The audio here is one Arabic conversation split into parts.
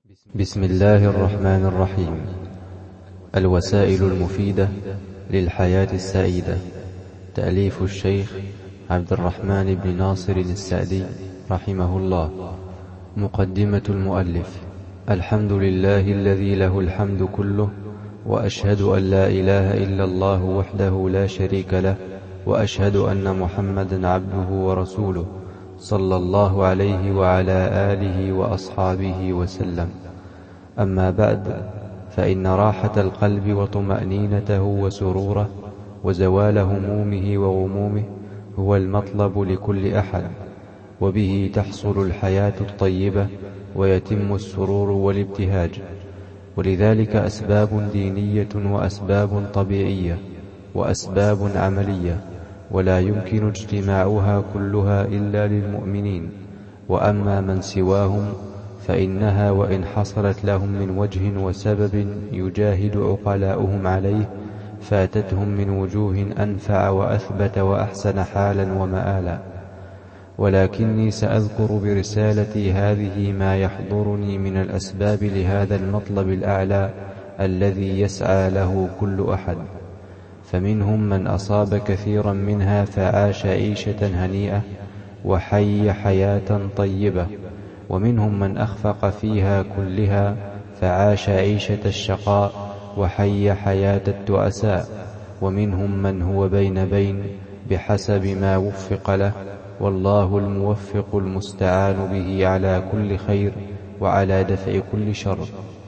بسم الله الرحمن الرحيم. الوسائل المفيدة للحياة السعيدة. تأليف الشيخ عبد الرحمن بن ناصر السعدي رحمه الله. مقدمة المؤلف. الحمد لله الذي له الحمد كله، وأشهد أن لا إله إلا الله وحده لا شريك له، وأشهد أن محمدا عبده ورسوله صلى الله عليه وعلى آله وأصحابه وسلم. أما بعد، فإن راحة القلب وطمأنينته وسروره وزوال همومه وغمومه هو المطلب لكل أحد، وبه تحصل الحياة الطيبة ويتم السرور والابتهاج. ولذلك أسباب دينية وأسباب طبيعية وأسباب عملية، ولا يمكن اجتماعها كلها إلا للمؤمنين. وأما من سواهم فإنها وإن حصلت لهم من وجه وسبب يجاهد عقلاؤهم عليه فاتتهم من وجوه أنفع وأثبت وأحسن حالا ومآلا. ولكني سأذكر برسالتي هذه ما يحضرني من الأسباب لهذا المطلب الأعلى الذي يسعى له كل أحد. فمنهم من أصاب كثيرا منها فعاش عيشة هنيئة وحي حياة طيبة، ومنهم من أخفق فيها كلها فعاش عيشة الشقاء وحي حياة التؤساء، ومنهم من هو بين بحسب ما وفق له، والله الموفق المستعان به على كل خير وعلى دفع كل شر.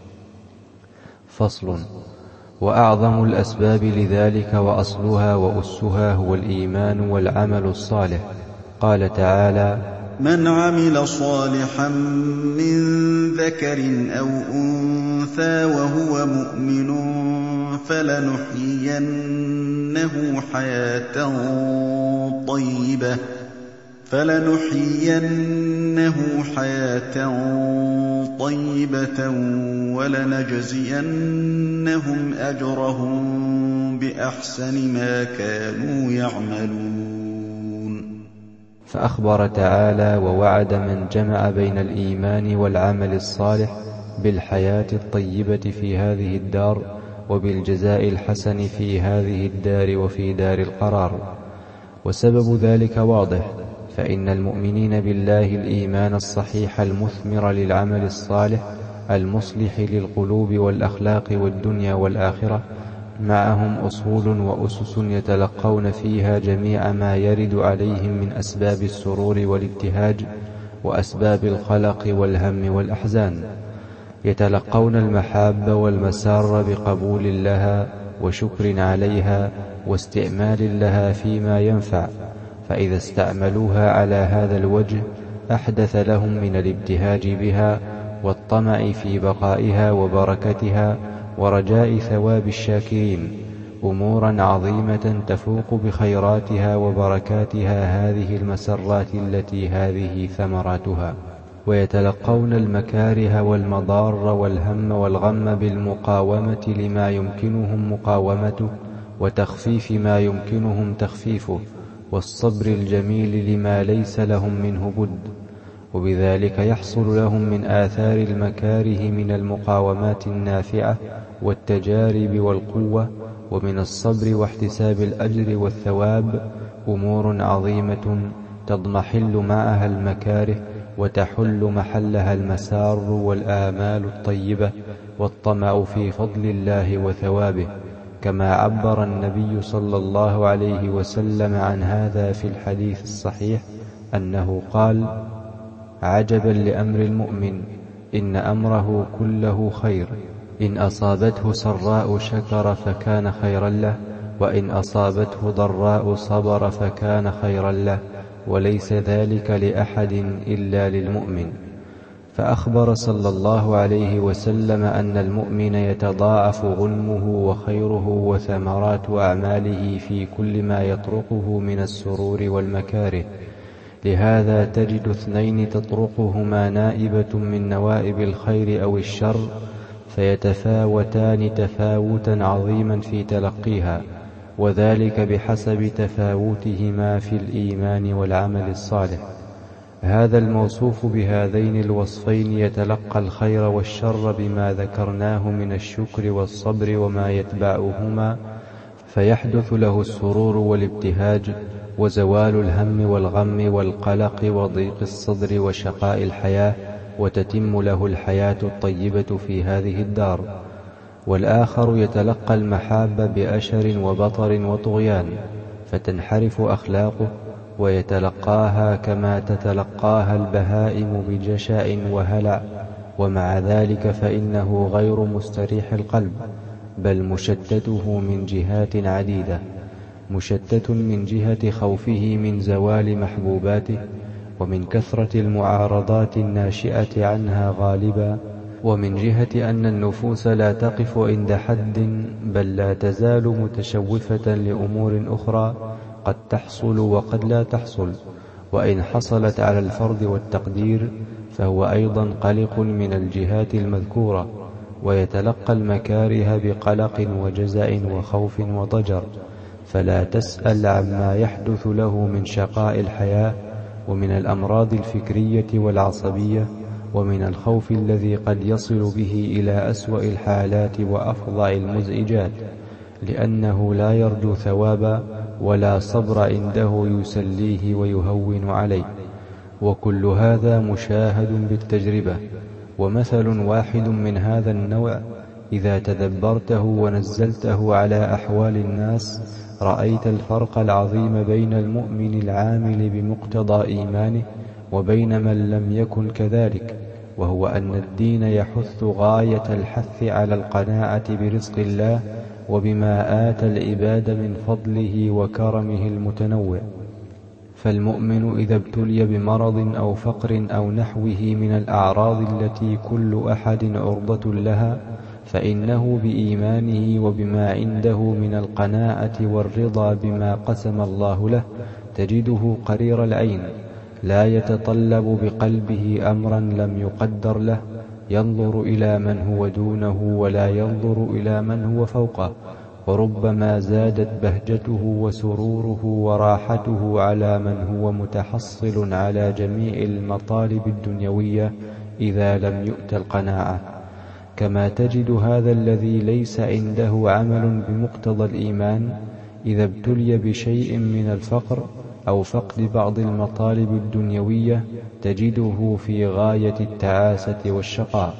فصل. وأعظم الأسباب لذلك وأصلها وأسها هو الإيمان والعمل الصالح. قال تعالى: من عمل صالحا من ذكر أو أنثى وهو مؤمن فلنحيينه حياة طيبة ولنجزينهم أجرهم بأحسن ما كانوا يعملون. فأخبر تعالى ووعد من جمع بين الإيمان والعمل الصالح بالحياة الطيبة في هذه الدار وبالجزاء الحسن في هذه الدار وفي دار القرار. وسبب ذلك واضح، فإن المؤمنين بالله الإيمان الصحيح المثمر للعمل الصالح المصلح للقلوب والأخلاق والدنيا والآخرة معهم أصول وأسس يتلقون فيها جميع ما يرد عليهم من أسباب السرور والابتهاج وأسباب القلق والهم والأحزان. يتلقون المحاب والمسار بقبول لها وشكر عليها واستعمال لها فيما ينفع، فإذا استعملوها على هذا الوجه أحدث لهم من الابتهاج بها والطمع في بقائها وبركتها ورجاء ثواب الشاكرين أمورا عظيمة تفوق بخيراتها وبركاتها هذه المسرات التي هذه ثمراتها. ويتلقون المكاره والمضار والهم والغم بالمقاومة لما يمكنهم مقاومته وتخفيف ما يمكنهم تخفيفه والصبر الجميل لما ليس لهم منه بد. وبذلك يحصل لهم من آثار المكاره من المقاومات النافعة والتجارب والقوة ومن الصبر واحتساب الأجر والثواب أمور عظيمة تضمحل معها المكاره وتحل محلها المسار والآمال الطيبة والطمع في فضل الله وثوابه، كما عبر النبي صلى الله عليه وسلم عن هذا في الحديث الصحيح أنه قال: عجبا لأمر المؤمن، إن أمره كله خير، إن أصابته سراء شكر فكان خيرا له، وإن أصابته ضراء صبر فكان خيرا له، وليس ذلك لأحد إلا للمؤمن. فأخبر صلى الله عليه وسلم أن المؤمن يتضاعف غنمه وخيره وثمرات أعماله في كل ما يطرقه من السرور والمكاره. لهذا تجد اثنين تطرقهما نائبة من نوائب الخير أو الشر فيتفاوتان تفاوتا عظيما في تلقيها، وذلك بحسب تفاوتهما في الإيمان والعمل الصالح. هذا الموصوف بهذين الوصفين يتلقى الخير والشر بما ذكرناه من الشكر والصبر وما يتبعهما، فيحدث له السرور والابتهاج وزوال الهم والغم والقلق وضيق الصدر وشقاء الحياة، وتتم له الحياة الطيبة في هذه الدار. والآخر يتلقى المحاب بأشر وبطر وطغيان، فتنحرف أخلاقه ويتلقاها كما تتلقاها البهائم بجشع وهلع، ومع ذلك فإنه غير مستريح القلب، بل مشتته من جهات عديدة، مشتت من جهة خوفه من زوال محبوباته، ومن كثرة المعارضات الناشئة عنها غالبا، ومن جهة أن النفوس لا تقف عند حد، بل لا تزال متشوفة لأمور أخرى قد تحصل وقد لا تحصل، وإن حصلت على الفرض والتقدير فهو أيضا قلق من الجهات المذكورة، ويتلقى المكاره بقلق وجزع وخوف وضجر، فلا تسأل عما يحدث له من شقاء الحياة، ومن الأمراض الفكرية والعصبية، ومن الخوف الذي قد يصل به إلى أسوأ الحالات وأفظع المزعجات، لأنه لا يرجو ثوابا ولا صبر عنده يسليه ويهون عليه. وكل هذا مشاهد بالتجربة. ومثل واحد من هذا النوع إذا تدبرته ونزلته على أحوال الناس رأيت الفرق العظيم بين المؤمن العامل بمقتضى إيمانه وبين من لم يكن كذلك، وهو أن الدين يحث غاية الحث على القناعة برزق الله وبما آتى العباد من فضله وكرمه المتنوع. فالمؤمن إذا ابتلي بمرض أو فقر أو نحوه من الأعراض التي كل أحد عرضة لها، فإنه بإيمانه وبما عنده من القناعة والرضا بما قسم الله له تجده قرير العين، لا يتطلب بقلبه أمرا لم يقدر له، ينظر إلى من هو دونه ولا ينظر إلى من هو فوقه، وربما زادت بهجته وسروره وراحته على من هو متحصل على جميع المطالب الدنيوية إذا لم يؤت القناعة. كما تجد هذا الذي ليس عنده عمل بمقتضى الإيمان إذا ابتلي بشيء من الفقر أو فقد بعض المطالب الدنيوية تجده في غاية التعاسة والشقاء.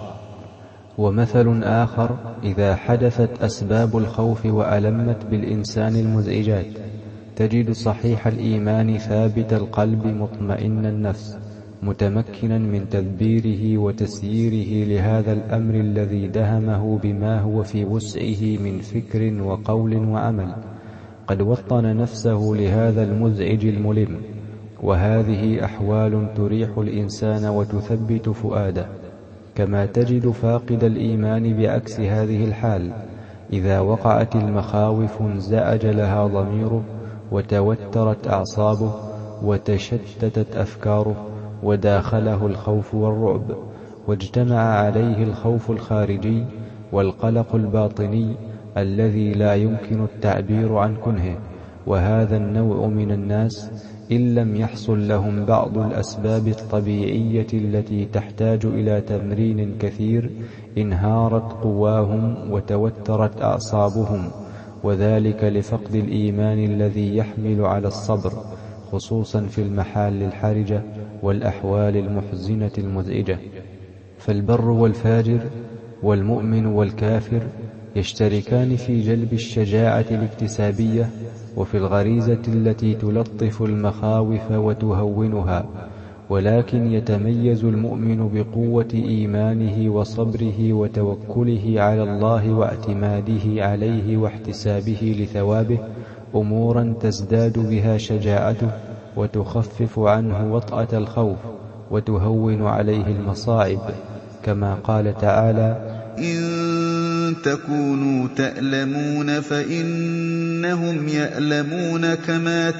ومثل آخر إذا حدثت أسباب الخوف وألمت بالإنسان المزعجات تجد صحيح الإيمان ثابت القلب مطمئن النفس متمكنا من تدبيره وتسييره لهذا الأمر الذي دهمه بما هو في وسعه من فكر وقول وعمل، قد وطن نفسه لهذا المزعج الملم. وهذه أحوال تريح الإنسان وتثبت فؤاده. كما تجد فاقد الإيمان بعكس هذه الحال إذا وقعت المخاوف انزعج لها ضميره وتوترت أعصابه وتشتتت أفكاره وداخله الخوف والرعب، واجتمع عليه الخوف الخارجي والقلق الباطني الذي لا يمكن التعبير عن كنهه. وهذا النوع من الناس إن لم يحصل لهم بعض الأسباب الطبيعية التي تحتاج إلى تمرين كثير انهارت قواهم وتوترت أعصابهم، وذلك لفقد الإيمان الذي يحمل على الصبر، خصوصا في المحال الحرجة والأحوال المحزنة المزعجة. فالبر والفاجر والمؤمن والكافر يشتركان في جلب الشجاعة الاكتسابية وفي الغريزة التي تلطف المخاوف وتهونها، ولكن يتميز المؤمن بقوة إيمانه وصبره وتوكله على الله واعتماده عليه واحتسابه لثوابه أمورا تزداد بها شجاعته وتخفف عنه وطأة الخوف وتهون عليه المصاعب، كما قال تعالى: إن تكونوا تألمون فإنهم يألمون كما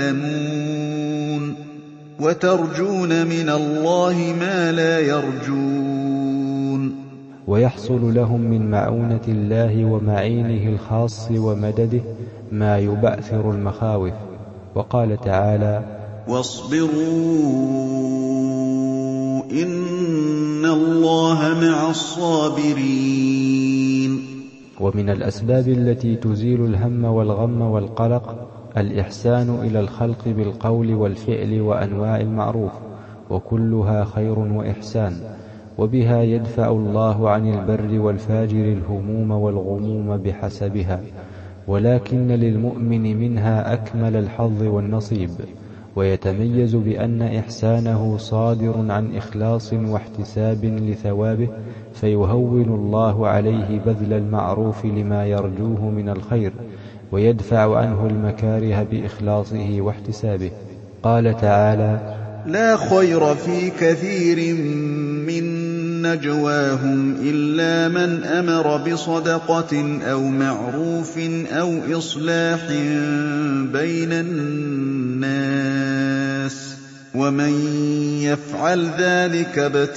تألمون وترجون من الله ما لا يرجون. ويحصل لهم من معونة الله ومعينه الخاص ومدده ما يبعثر المخاوف. وقال تعالى: واصبروا إن الله مع الصابرين. ومن الأسباب التي تزيل الهم والغم والقلق الإحسان إلى الخلق بالقول والفعل وأنواع المعروف، وكلها خير وإحسان، وبها يدفع الله عن البر والفاجر الهموم والغموم بحسبها، ولكن للمؤمن منها أكمل الحظ والنصيب، ويتميز بأن إحسانه صادر عن إخلاص واحتساب لثوابه، فيهون الله عليه بذل المعروف لما يرجوه من الخير، ويدفع عنه المكاره بإخلاصه واحتسابه. قال تعالى: لا خير في كثير من نجواهم إلا من أمر بصدقة أو معروف أو إصلاح بين الناس، ومن يفعل ذلك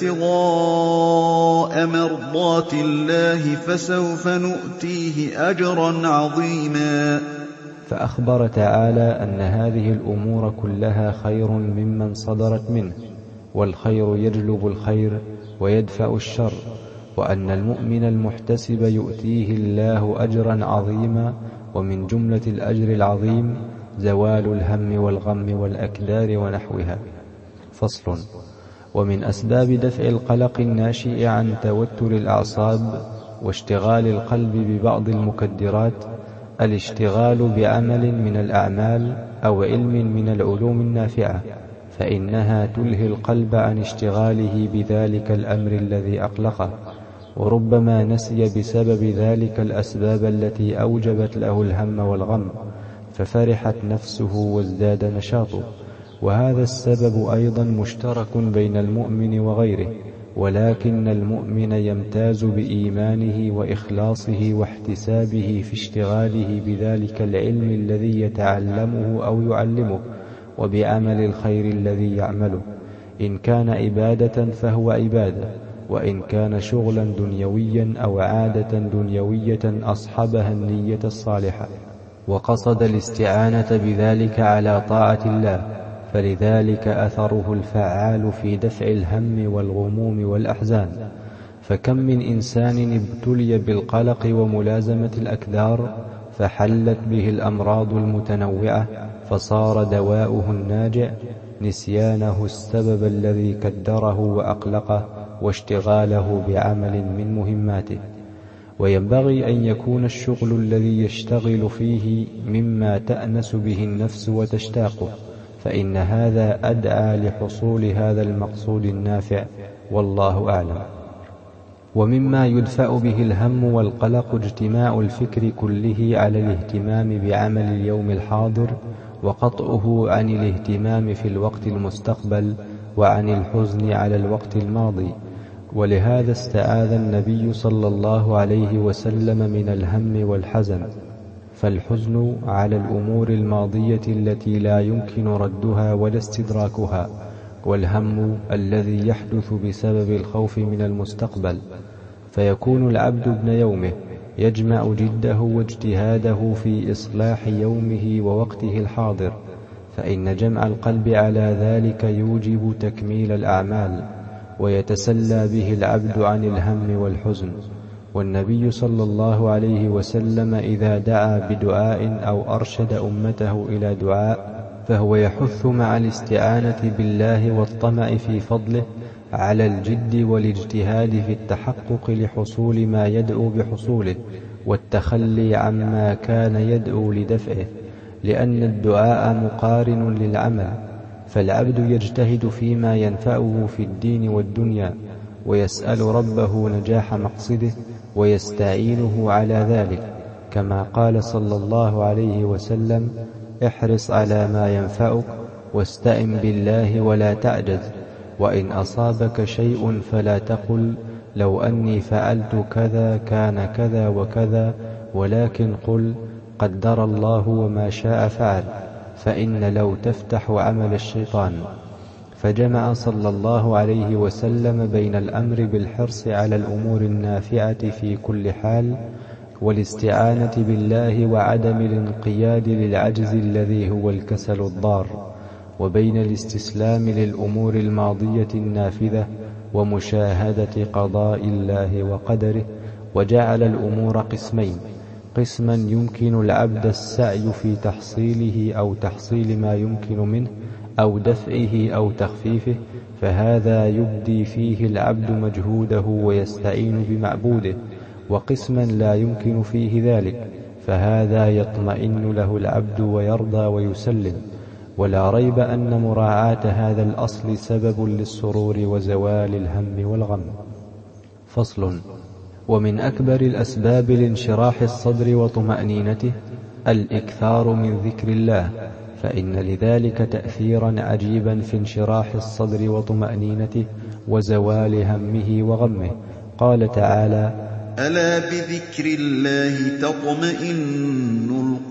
ابتغاء مرضات الله فسوف نؤتيه أجرا عظيما. فأخبر تعالى أن هذه الأمور كلها خير ممن صدرت منه، والخير يجلب الخير ويدفع الشر، وأن المؤمن المحتسب يؤتيه الله أجرا عظيما، ومن جملة الأجر العظيم زوال الهم والغم والأكدار ونحوها. فصل. ومن أسباب دفع القلق الناشئ عن توتر الأعصاب واشتغال القلب ببعض المكدرات الاشتغال بعمل من الأعمال أو علم من العلوم النافعة، فإنها تلهي القلب عن اشتغاله بذلك الأمر الذي أقلقه، وربما نسي بسبب ذلك الأسباب التي أوجبت له الهم والغم، ففرحت نفسه وازداد نشاطه. وهذا السبب أيضا مشترك بين المؤمن وغيره، ولكن المؤمن يمتاز بإيمانه وإخلاصه واحتسابه في اشتغاله بذلك العلم الذي يتعلمه أو يعلمه، وبعمل الخير الذي يعمله. إن كان عبادة فهو عبادة، وإن كان شغلا دنيويا أو عادة دنيوية أصحبها النية الصالحة، وقصد الاستعانة بذلك على طاعة الله، فلذلك أثره الفعال في دفع الهم والغموم والأحزان. فكم من إنسان ابتلي بالقلق وملازمة الأكدار فحلت به الأمراض المتنوعة، فصار دواؤه الناجع نسيانه السبب الذي كدره وأقلقه واشتغاله بعمل من مهماته. وينبغي أن يكون الشغل الذي يشتغل فيه مما تأنس به النفس وتشتاقه، فإن هذا أدعى لحصول هذا المقصود النافع، والله أعلم. ومما يدفع به الهم والقلق اجتماع الفكر كله على الاهتمام بعمل اليوم الحاضر، وقطعه عن الاهتمام في الوقت المستقبل، وعن الحزن على الوقت الماضي. ولهذا استعاذ النبي صلى الله عليه وسلم من الهم والحزن، فالحزن على الأمور الماضية التي لا يمكن ردها ولا استدراكها، والهم الذي يحدث بسبب الخوف من المستقبل. فيكون العبد ابن يومه يجمع جده واجتهاده في إصلاح يومه ووقته الحاضر، فإن جمع القلب على ذلك يوجب تكميل الأعمال، ويتسلى به العبد عن الهم والحزن. والنبي صلى الله عليه وسلم إذا دعا بدعاء أو أرشد أمته إلى دعاء فهو يحث مع الاستعانة بالله والطمع في فضله على الجد والاجتهاد في التحقق لحصول ما يدعو بحصوله، والتخلي عما كان يدعو لدفعه، لأن الدعاء مقارن للعمل، فالعبد يجتهد فيما ينفعه في الدين والدنيا، ويسأل ربه نجاح مقصده ويستعينه على ذلك، كما قال صلى الله عليه وسلم: احرص على ما ينفعك واستعن بالله ولا تعجز، وإن أصابك شيء فلا تقل لو أني فعلت كذا كان كذا وكذا، ولكن قل قدر الله وما شاء فعل، فإن لو تفتح عمل الشيطان. فجمع صلى الله عليه وسلم بين الأمر بالحرص على الأمور النافعة في كل حال، والاستعانة بالله، وعدم الانقياد للعجز الذي هو الكسل الضار. وبين الاستسلام للأمور الماضية النافذة ومشاهدة قضاء الله وقدره، وجعل الأمور قسمين: قسما يمكن العبد السعي في تحصيله أو تحصيل ما يمكن منه أو دفعه أو تخفيفه، فهذا يبدي فيه العبد مجهوده ويستعين بمعبوده، وقسما لا يمكن فيه ذلك، فهذا يطمئن له العبد ويرضى ويسلم. ولا ريب أن مراعاة هذا الأصل سبب للسرور وزوال الهم والغم. فصل. ومن أكبر الأسباب لانشراح الصدر وطمأنينته الإكثار من ذكر الله، فإن لذلك تأثيرا عجيبا في انشراح الصدر وطمأنينته وزوال همه وغمه. قال تعالى: ألا بذكر الله تطمئن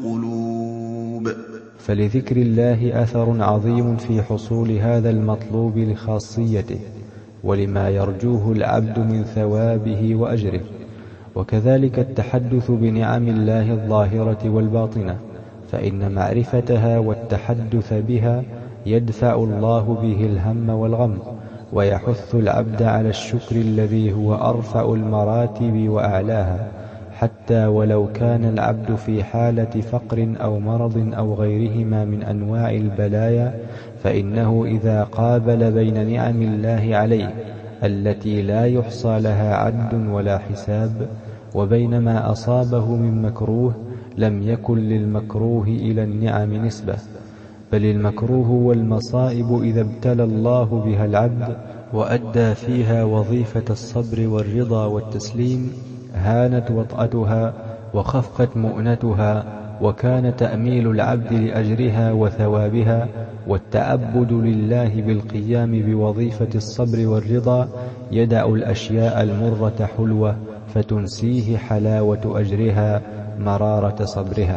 القلوب. فلذكر الله أثر عظيم في حصول هذا المطلوب لخاصيته ولما يرجوه العبد من ثوابه وأجره، وكذلك التحدث بنعم الله الظاهرة والباطنة، فإن معرفتها والتحدث بها يدفع الله به الهم والغم، ويحث العبد على الشكر الذي هو أرفع المراتب وأعلاها، حتى ولو كان العبد في حالة فقر أو مرض أو غيرهما من أنواع البلايا، فإنه إذا قابل بين نعم الله عليه التي لا يحصى لها عد ولا حساب وبين ما أصابه من مكروه، لم يكن للمكروه إلى النعم نسبة، بل المكروه والمصائب إذا ابتلى الله بها العبد وأدى فيها وظيفة الصبر والرضا والتسليم هانت وطأتها وخفت مؤنتها، وكان تأميل العبد لأجرها وثوابها والتعبد لله بالقيام بوظيفة الصبر والرضا يدع الأشياء المرة حلوة فتنسيه حلاوة أجرها مرارة صبرها.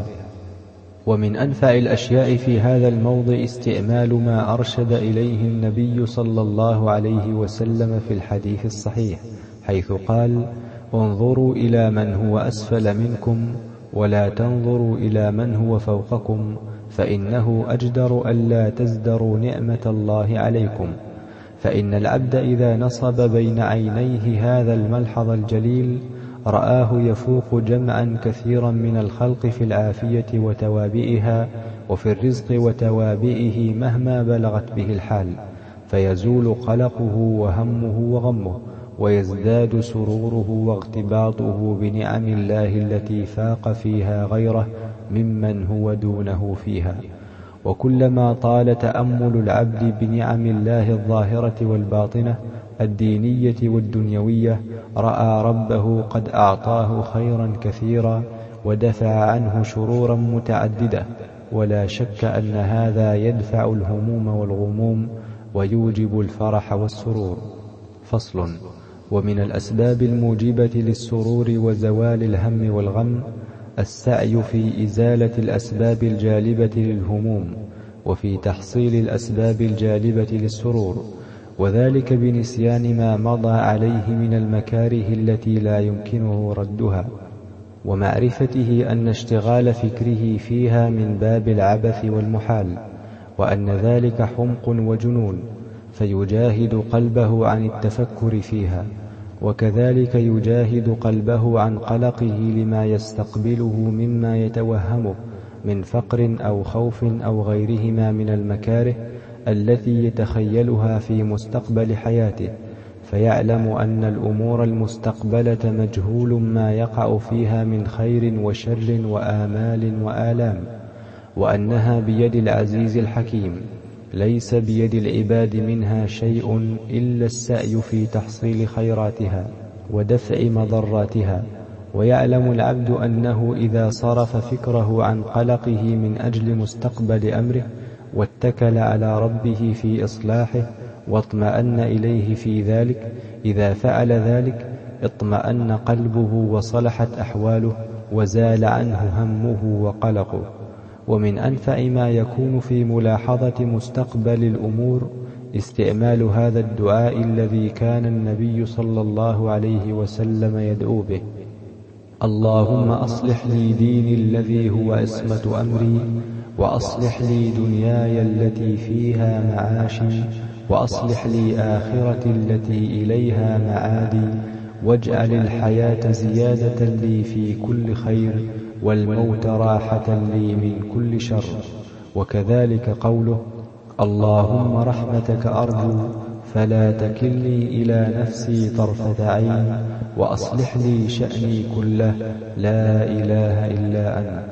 ومن أنفع الأشياء في هذا الموضع استعمال ما أرشد إليه النبي صلى الله عليه وسلم في الحديث الصحيح، حيث قال: انظروا إلى من هو أسفل منكم ولا تنظروا إلى من هو فوقكم، فإنه أجدر ألا تزدروا نعمة الله عليكم. فإن العبد إذا نصب بين عينيه هذا الملحظ الجليل رآه يفوق جمعا كثيرا من الخلق في العافية وتوابئها وفي الرزق وتوابئه مهما بلغت به الحال، فيزول قلقه وهمه وغمه، ويزداد سروره واغتباطه بنعم الله التي فاق فيها غيره ممن هو دونه فيها. وكلما طال تأمل العبد بنعم الله الظاهرة والباطنة الدينية والدنيوية رأى ربه قد أعطاه خيرا كثيرا ودفع عنه شرورا متعددة، ولا شك أن هذا يدفع الهموم والغموم ويوجب الفرح والسرور. فصل. ومن الأسباب الموجبة للسرور وزوال الهم والغم السعي في إزالة الأسباب الجالبة للهموم وفي تحصيل الأسباب الجالبة للسرور، وذلك بنسيان ما مضى عليه من المكاره التي لا يمكنه ردها، ومعرفته أن اشتغال فكره فيها من باب العبث والمحال، وأن ذلك حمق وجنون، فيجاهد قلبه عن التفكر فيها، وكذلك يجاهد قلبه عن قلقه لما يستقبله مما يتوهمه من فقر أو خوف أو غيرهما من المكاره التي يتخيلها في مستقبل حياته، فيعلم أن الأمور المستقبلة مجهول ما يقع فيها من خير وشر وآمال وآلام، وأنها بيد العزيز الحكيم، ليس بيد العباد منها شيء إلا السعي في تحصيل خيراتها ودفع مضراتها. ويعلم العبد أنه إذا صرف فكره عن قلقه من أجل مستقبل أمره واتكل على ربه في إصلاحه واطمأن إليه في ذلك، إذا فعل ذلك اطمأن قلبه وصلحت أحواله وزال عنه همه وقلقه. ومن أنفع ما يكون في ملاحظة مستقبل الأمور استعمال هذا الدعاء الذي كان النبي صلى الله عليه وسلم يدعو به: اللهم أصلح لي ديني الذي هو عصمة أمري، وأصلح لي دنياي التي فيها معاشي، وأصلح لي آخرتي التي إليها معادي، واجعل الحياة زيادة لي في كل خير، والموت راحة لي من كل شر. وكذلك قوله: اللهم رحمتك أرجو فلا تكلني إلى نفسي طرفة عين، وأصلح لي شأني كله، لا إله إلا أنت.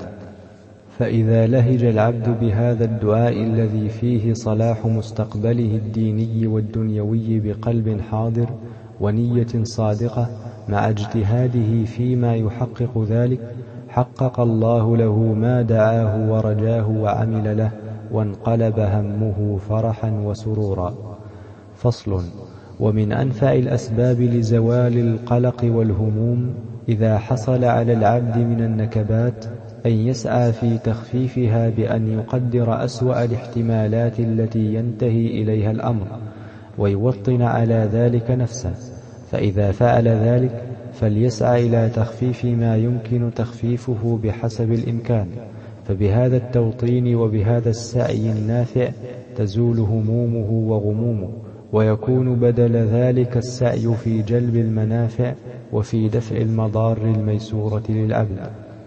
فإذا لهج العبد بهذا الدعاء الذي فيه صلاح مستقبله الديني والدنيوي بقلب حاضر ونية صادقة مع اجتهاده فيما يحقق ذلك، حقق الله له ما دعاه ورجاه وعمل له، وانقلب همه فرحا وسرورا. فصل. ومن أنفع الأسباب لزوال القلق والهموم إذا حصل على العبد من النكبات أن يسعى في تخفيفها بأن يقدر أسوأ الاحتمالات التي ينتهي إليها الأمر، ويوطن على ذلك نفسه. فإذا فعل ذلك فليسعى إلى تخفيف ما يمكن تخفيفه بحسب الإمكان، فبهذا التوطين وبهذا السعي النافع تزول همومه وغمومه، ويكون بدل ذلك السعي في جلب المنافع وفي دفع المضار الميسورة للعبد.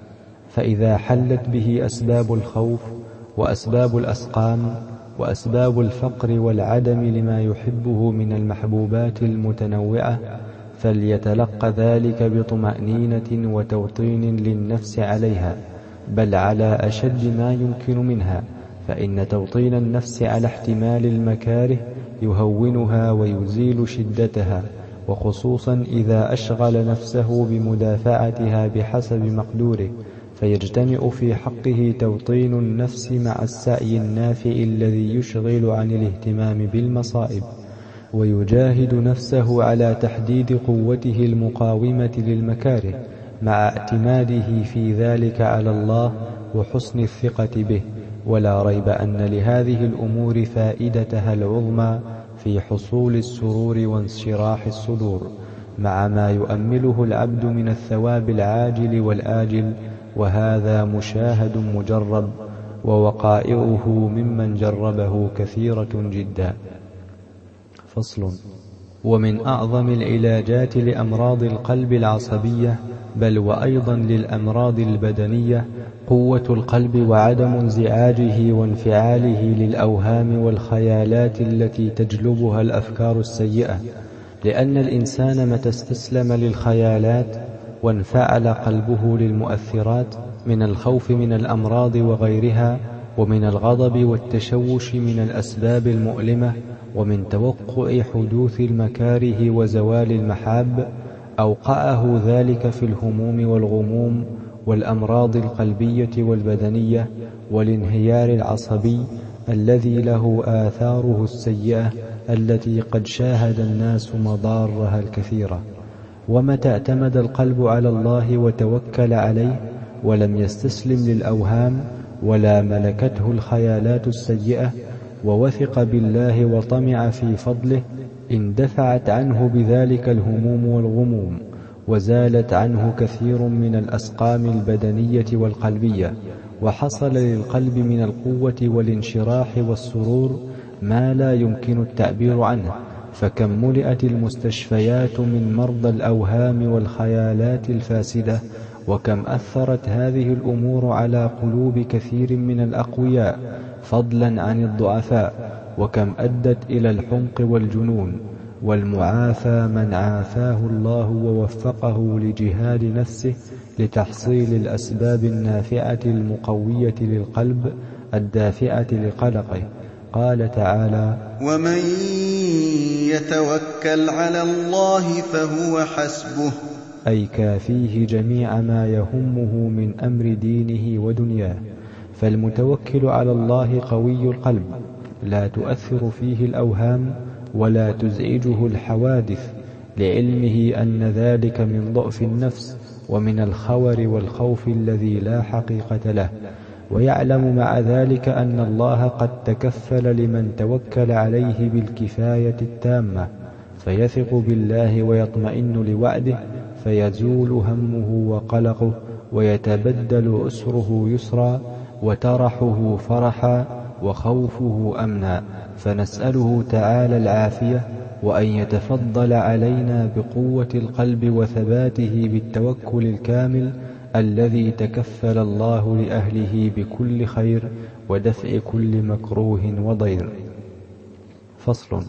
فإذا حلت به أسباب الخوف وأسباب الأسقام وأسباب الفقر والعدم لما يحبه من المحبوبات المتنوعة، فليتلقى ذلك بطمأنينة وتوطين للنفس عليها، بل على أشد ما يمكن منها، فإن توطين النفس على احتمال المكاره يهونها ويزيل شدتها، وخصوصا إذا أشغل نفسه بمدافعتها بحسب مقدوره، فيجتمع في حقه توطين النفس مع السعي النافع الذي يشغل عن الاهتمام بالمصائب، ويجاهد نفسه على تحديد قوته المقاومة للمكاره مع اعتماده في ذلك على الله وحسن الثقة به. ولا ريب أن لهذه الأمور فائدتها العظمى في حصول السرور وانشراح الصدور، مع ما يؤمله العبد من الثواب العاجل والآجل، وهذا مشاهد مجرب، ووقائعه ممن جربه كثيرة جدا. فصل. ومن أعظم العلاجات لأمراض القلب العصبية، بل وأيضا للأمراض البدنية، قوة القلب وعدم انزعاجه وانفعاله للأوهام والخيالات التي تجلبها الأفكار السيئة، لأن الإنسان متى استسلم للخيالات وانفعل قلبه للمؤثرات من الخوف من الأمراض وغيرها، ومن الغضب والتشوش من الأسباب المؤلمة، ومن توقع حدوث المكاره وزوال المحاب، أوقعه ذلك في الهموم والغموم والأمراض القلبية والبدنية والانهيار العصبي الذي له آثاره السيئة التي قد شاهد الناس مضارها الكثيرة. ومتى اعتمد القلب على الله وتوكل عليه ولم يستسلم للأوهام ولا ملكته الخيالات السيئة، ووثق بالله وطمع في فضله، اندفعت عنه بذلك الهموم والغموم، وزالت عنه كثير من الأسقام البدنية والقلبية، وحصل للقلب من القوة والانشراح والسرور ما لا يمكن التعبير عنه. فكم ملئت المستشفيات من مرضى الأوهام والخيالات الفاسدة، وكم أثرت هذه الأمور على قلوب كثير من الأقوياء فضلا عن الضعفاء، وكم أدت إلى الحمق والجنون. والمعافى من عافاه الله ووفقه لجهاد نفسه لتحصيل الأسباب النافعة المقوية للقلب الدافعة لقلقه. قال تعالى: ومن يتوكل على الله فهو حسبه، أي كافيه جميع ما يهمه من أمر دينه ودنياه. فالمتوكل على الله قوي القلب، لا تؤثر فيه الأوهام ولا تزعجه الحوادث، لعلمه أن ذلك من ضعف النفس ومن الخور والخوف الذي لا حقيقة له، ويعلم مع ذلك أن الله قد تكفل لمن توكل عليه بالكفاية التامة، فيثق بالله ويطمئن لوعده، فيزول همه وقلقه، ويتبدل أسره يسرا، وترحه فرحا، وخوفه أمنا، فنسأله تعالى العافية، وأن يتفضل علينا بقوة القلب وثباته بالتوكل الكامل الذي تكفل الله لأهله بكل خير ودفع كل مكروه وضير. فصل.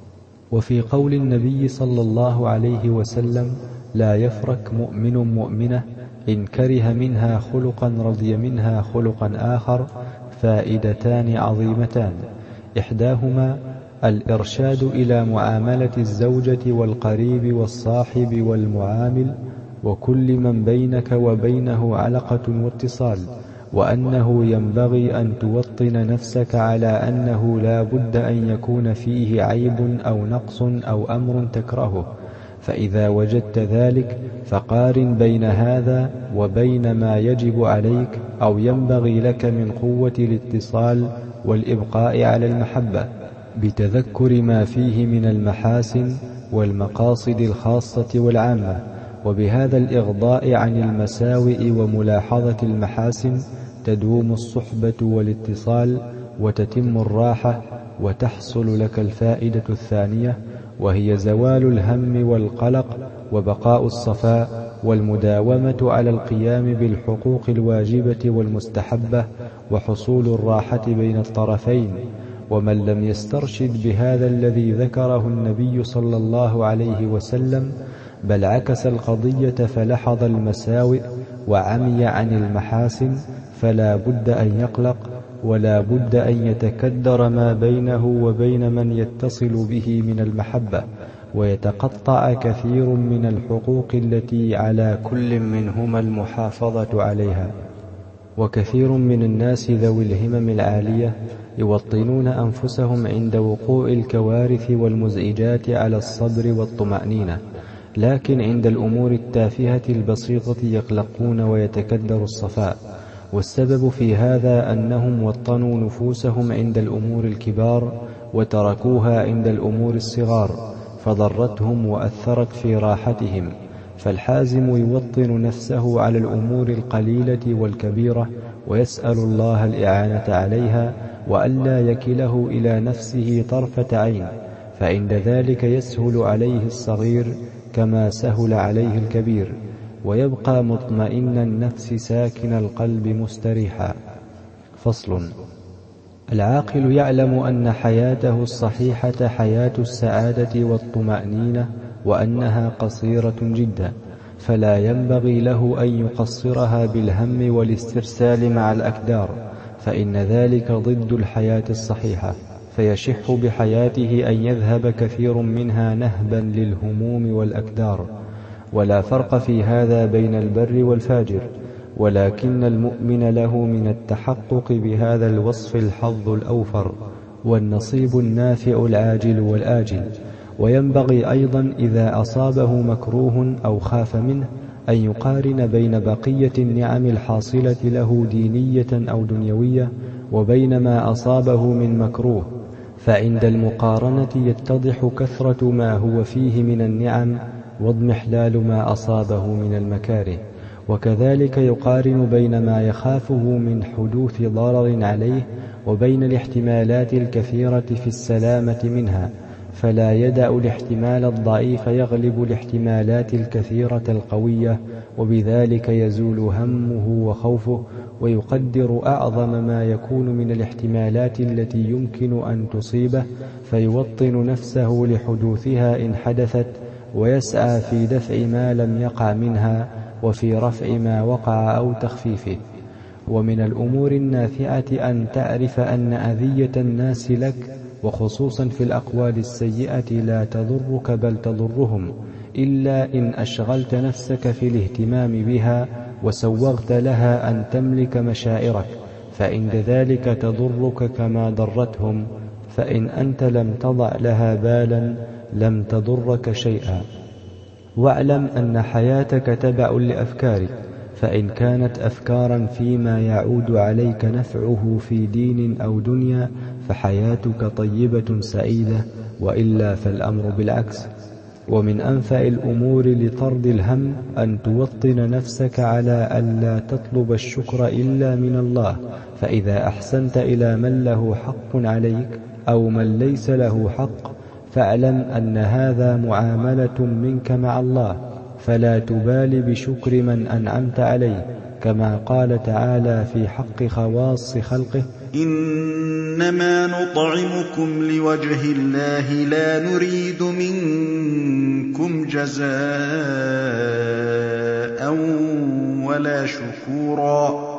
وفي قول النبي صلى الله عليه وسلم: لا يفرك مؤمن مؤمنة إن كره منها خلقا رضي منها خلقا آخر، فائدتان عظيمتان: إحداهما الإرشاد إلى معاملة الزوجة والقريب والصاحب والمعامل وكل من بينك وبينه علقة واتصال، وأنه ينبغي أن توطن نفسك على أنه لا بد أن يكون فيه عيب أو نقص أو أمر تكرهه، فإذا وجدت ذلك فقارن بين هذا وبين ما يجب عليك أو ينبغي لك من قوة الاتصال والإبقاء على المحبة، بتذكر ما فيه من المحاسن والمقاصد الخاصة والعامة، وبهذا الإغضاء عن المساوئ وملاحظة المحاسن تدوم الصحبة والاتصال وتتم الراحة، وتحصل لك الفائدة الثانية، وهي زوال الهم والقلق وبقاء الصفاء والمداومة على القيام بالحقوق الواجبة والمستحبة وحصول الراحة بين الطرفين. ومن لم يسترشد بهذا الذي ذكره النبي صلى الله عليه وسلم، بل عكس القضية فلحظ المساوئ وعمي عن المحاسن، فلا بد أن يقلق، ولا بد أن يتكدر ما بينه وبين من يتصل به من المحبة، ويتقطع كثير من الحقوق التي على كل منهما المحافظة عليها. وكثير من الناس ذوي الهمم العالية يوطنون أنفسهم عند وقوع الكوارث والمزعجات على الصبر والطمأنينة، لكن عند الأمور التافهة البسيطة يقلقون ويتكدر الصفاء. والسبب في هذا أنهم وطنوا نفوسهم عند الأمور الكبار وتركوها عند الأمور الصغار، فضرتهم وأثرت في راحتهم. فالحازم يوطن نفسه على الأمور القليلة والكبيرة، ويسأل الله الإعانة عليها، وألا يكله إلى نفسه طرفة عين، فعند ذلك يسهل عليه الصغير كما سهل عليه الكبير، ويبقى مطمئن النفس ساكن القلب مستريحا. فصل. العاقل يعلم أن حياته الصحيحة حياة السعادة والطمأنينة، وأنها قصيرة جدا، فلا ينبغي له أن يقصرها بالهم والاسترسال مع الأكدار، فإن ذلك ضد الحياة الصحيحة، فيشح بحياته أن يذهب كثير منها نهبا للهموم والأكدار. ولا فرق في هذا بين البر والفاجر، ولكن المؤمن له من التحقق بهذا الوصف الحظ الأوفر والنصيب النافع العاجل والآجل. وينبغي أيضا إذا أصابه مكروه أو خاف منه أن يقارن بين بقية النعم الحاصلة له دينية أو دنيوية وبين ما أصابه من مكروه، فعند المقارنة يتضح كثرة ما هو فيه من النعم واضمحلال ما أصابه من المكاره. وكذلك يقارن بين ما يخافه من حدوث ضرر عليه وبين الاحتمالات الكثيرة في السلامة منها، فلا يدع الاحتمال الضعيف يغلب الاحتمالات الكثيرة القوية، وبذلك يزول همه وخوفه، ويقدر أعظم ما يكون من الاحتمالات التي يمكن أن تصيبه، فيوطن نفسه لحدوثها إن حدثت، ويسعى في دفع ما لم يقع منها وفي رفع ما وقع أو تخفيفه. ومن الأمور النافعة أن تعرف أن أذية الناس لك، وخصوصا في الأقوال السيئة، لا تضرك بل تضرهم، إلا إن أشغلت نفسك في الاهتمام بها وسوغت لها أن تملك مشاعرك، فعند ذلك تضرك كما ضرتهم، فإن أنت لم تضع لها بالا لم تضرك شيئا. واعلم أن حياتك تبع لأفكارك، فإن كانت أفكارا فيما يعود عليك نفعه في دين أو دنيا فحياتك طيبة سعيدة، وإلا فالأمر بالعكس. ومن أنفع الأمور لطرد الهم أن توطن نفسك على ألا تطلب الشكر إلا من الله، فإذا أحسنت إلى من له حق عليك أو من ليس له حق فاعلم أن هذا معاملة منك مع الله، فلا تبال بشكر من أنعمت عليه، كما قال تعالى في حق خواص خلقه: إنما نطعمكم لوجه الله لا نريد منكم جزاء ولا شكورا.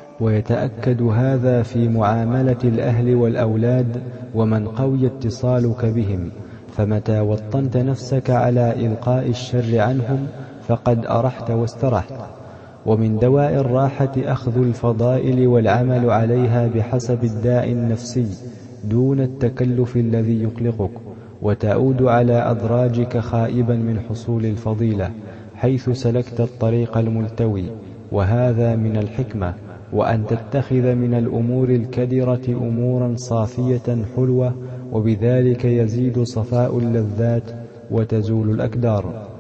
ويتأكد هذا في معاملة الأهل والأولاد ومن قوي اتصالك بهم، فمتى وطنت نفسك على إلقاء الشر عنهم فقد أرحت واسترحت. ومن دواء الراحة أخذ الفضائل والعمل عليها بحسب الداء النفسي دون التكلف الذي يقلقك، وتعود على أدراجك خائبا من حصول الفضيلة حيث سلكت الطريق الملتوي، وهذا من الحكمة، وأن تتخذ من الأمور الكدرة أمورا صافية حلوة، وبذلك يزيد صفاء اللذات وتزول الأكدار.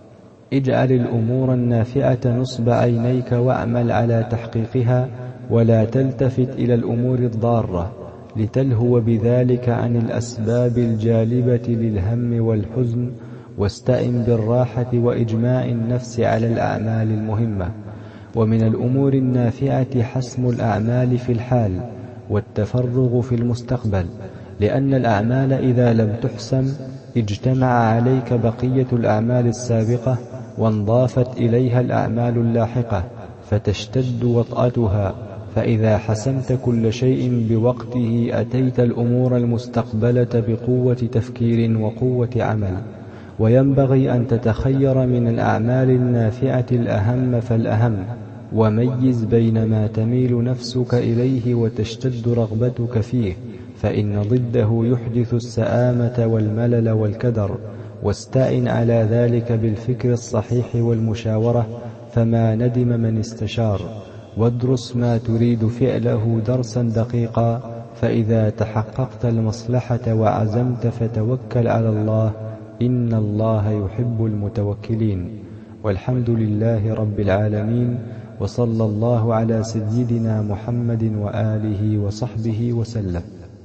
اجعل الأمور النافعة نصب عينيك واعمل على تحقيقها، ولا تلتفت إلى الأمور الضارة لتلهو بذلك عن الأسباب الجالبة للهم والحزن، واستعن بالراحة وإجماع النفس على الأعمال المهمة. ومن الأمور النافعة حسم الأعمال في الحال والتفرغ في المستقبل، لأن الأعمال إذا لم تحسم اجتمع عليك بقية الأعمال السابقة وانضافت إليها الأعمال اللاحقة فتشتد وطأتها، فإذا حسمت كل شيء بوقته أتيت الأمور المستقبلة بقوة تفكير وقوة عمل. وينبغي أن تتخير من الأعمال النافعة الأهم فالأهم، وميز بين ما تميل نفسك إليه وتشتد رغبتك فيه، فإن ضده يحدث السآمة والملل والكدر، واستعن على ذلك بالفكر الصحيح والمشاورة، فما ندم من استشار. وادرس ما تريد فعله درسا دقيقا، فإذا تحققت المصلحة وعزمت فتوكل على الله، إن الله يحب المتوكلين. والحمد لله رب العالمين، وصلى الله على سيدنا محمد وآله وصحبه وسلم.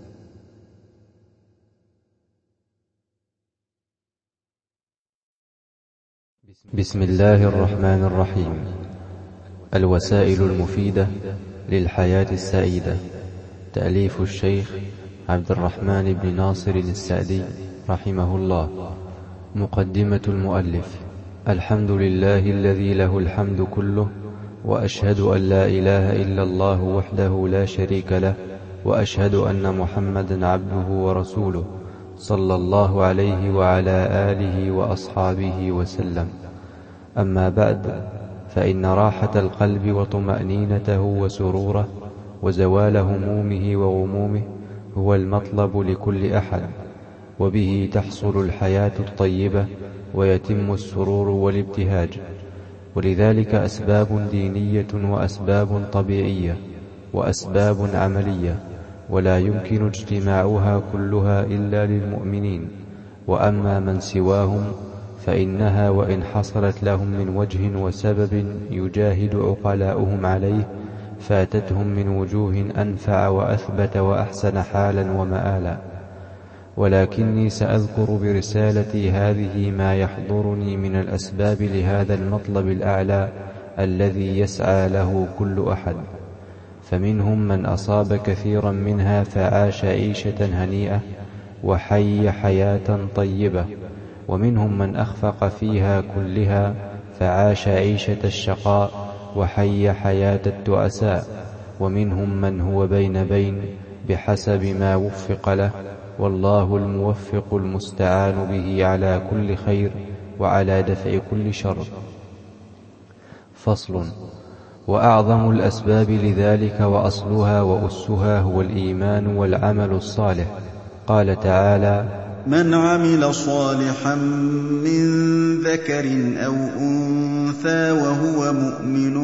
بسم الله الرحمن الرحيم. الوسائل المفيدة للحياة السعيدة. تأليف الشيخ عبد الرحمن بن ناصر السعدي رحمه الله. مقدمة المؤلف. الحمد لله الذي له الحمد كله، وأشهد أن لا إله إلا الله وحده لا شريك له، وأشهد أن محمدا عبده ورسوله صلى الله عليه وعلى آله وأصحابه وسلم. أما بعد، فإن راحة القلب وطمأنينته وسروره وزوال همومه وغمومه هو المطلب لكل أحد، وبه تحصل الحياة الطيبة ويتم السرور والابتهاج. ولذلك أسباب دينية وأسباب طبيعية وأسباب عملية، ولا يمكن اجتماعها كلها إلا للمؤمنين. وأما من سواهم فإنها وإن حصلت لهم من وجه وسبب يجاهد عقلاؤهم عليه فاتتهم من وجوه أنفع وأثبت وأحسن حالا ومآلا. ولكني سأذكر برسالتي هذه ما يحضرني من الأسباب لهذا المطلب الأعلى الذي يسعى له كل أحد. فمنهم من أصاب كثيرا منها فعاش عيشة هنيئة وحي حياة طيبة، ومنهم من أخفق فيها كلها فعاش عيشة الشقاء وحي حياة التعساء، ومنهم من هو بين بحسب ما وفق له، والله الموفق المستعان به على كل خير وعلى دفع كل شر. فصل. وأعظم الأسباب لذلك وأصلها وأسها هو الإيمان والعمل الصالح. قال تعالى: من عمل صالحا من ذكر أو أنثى وهو مؤمن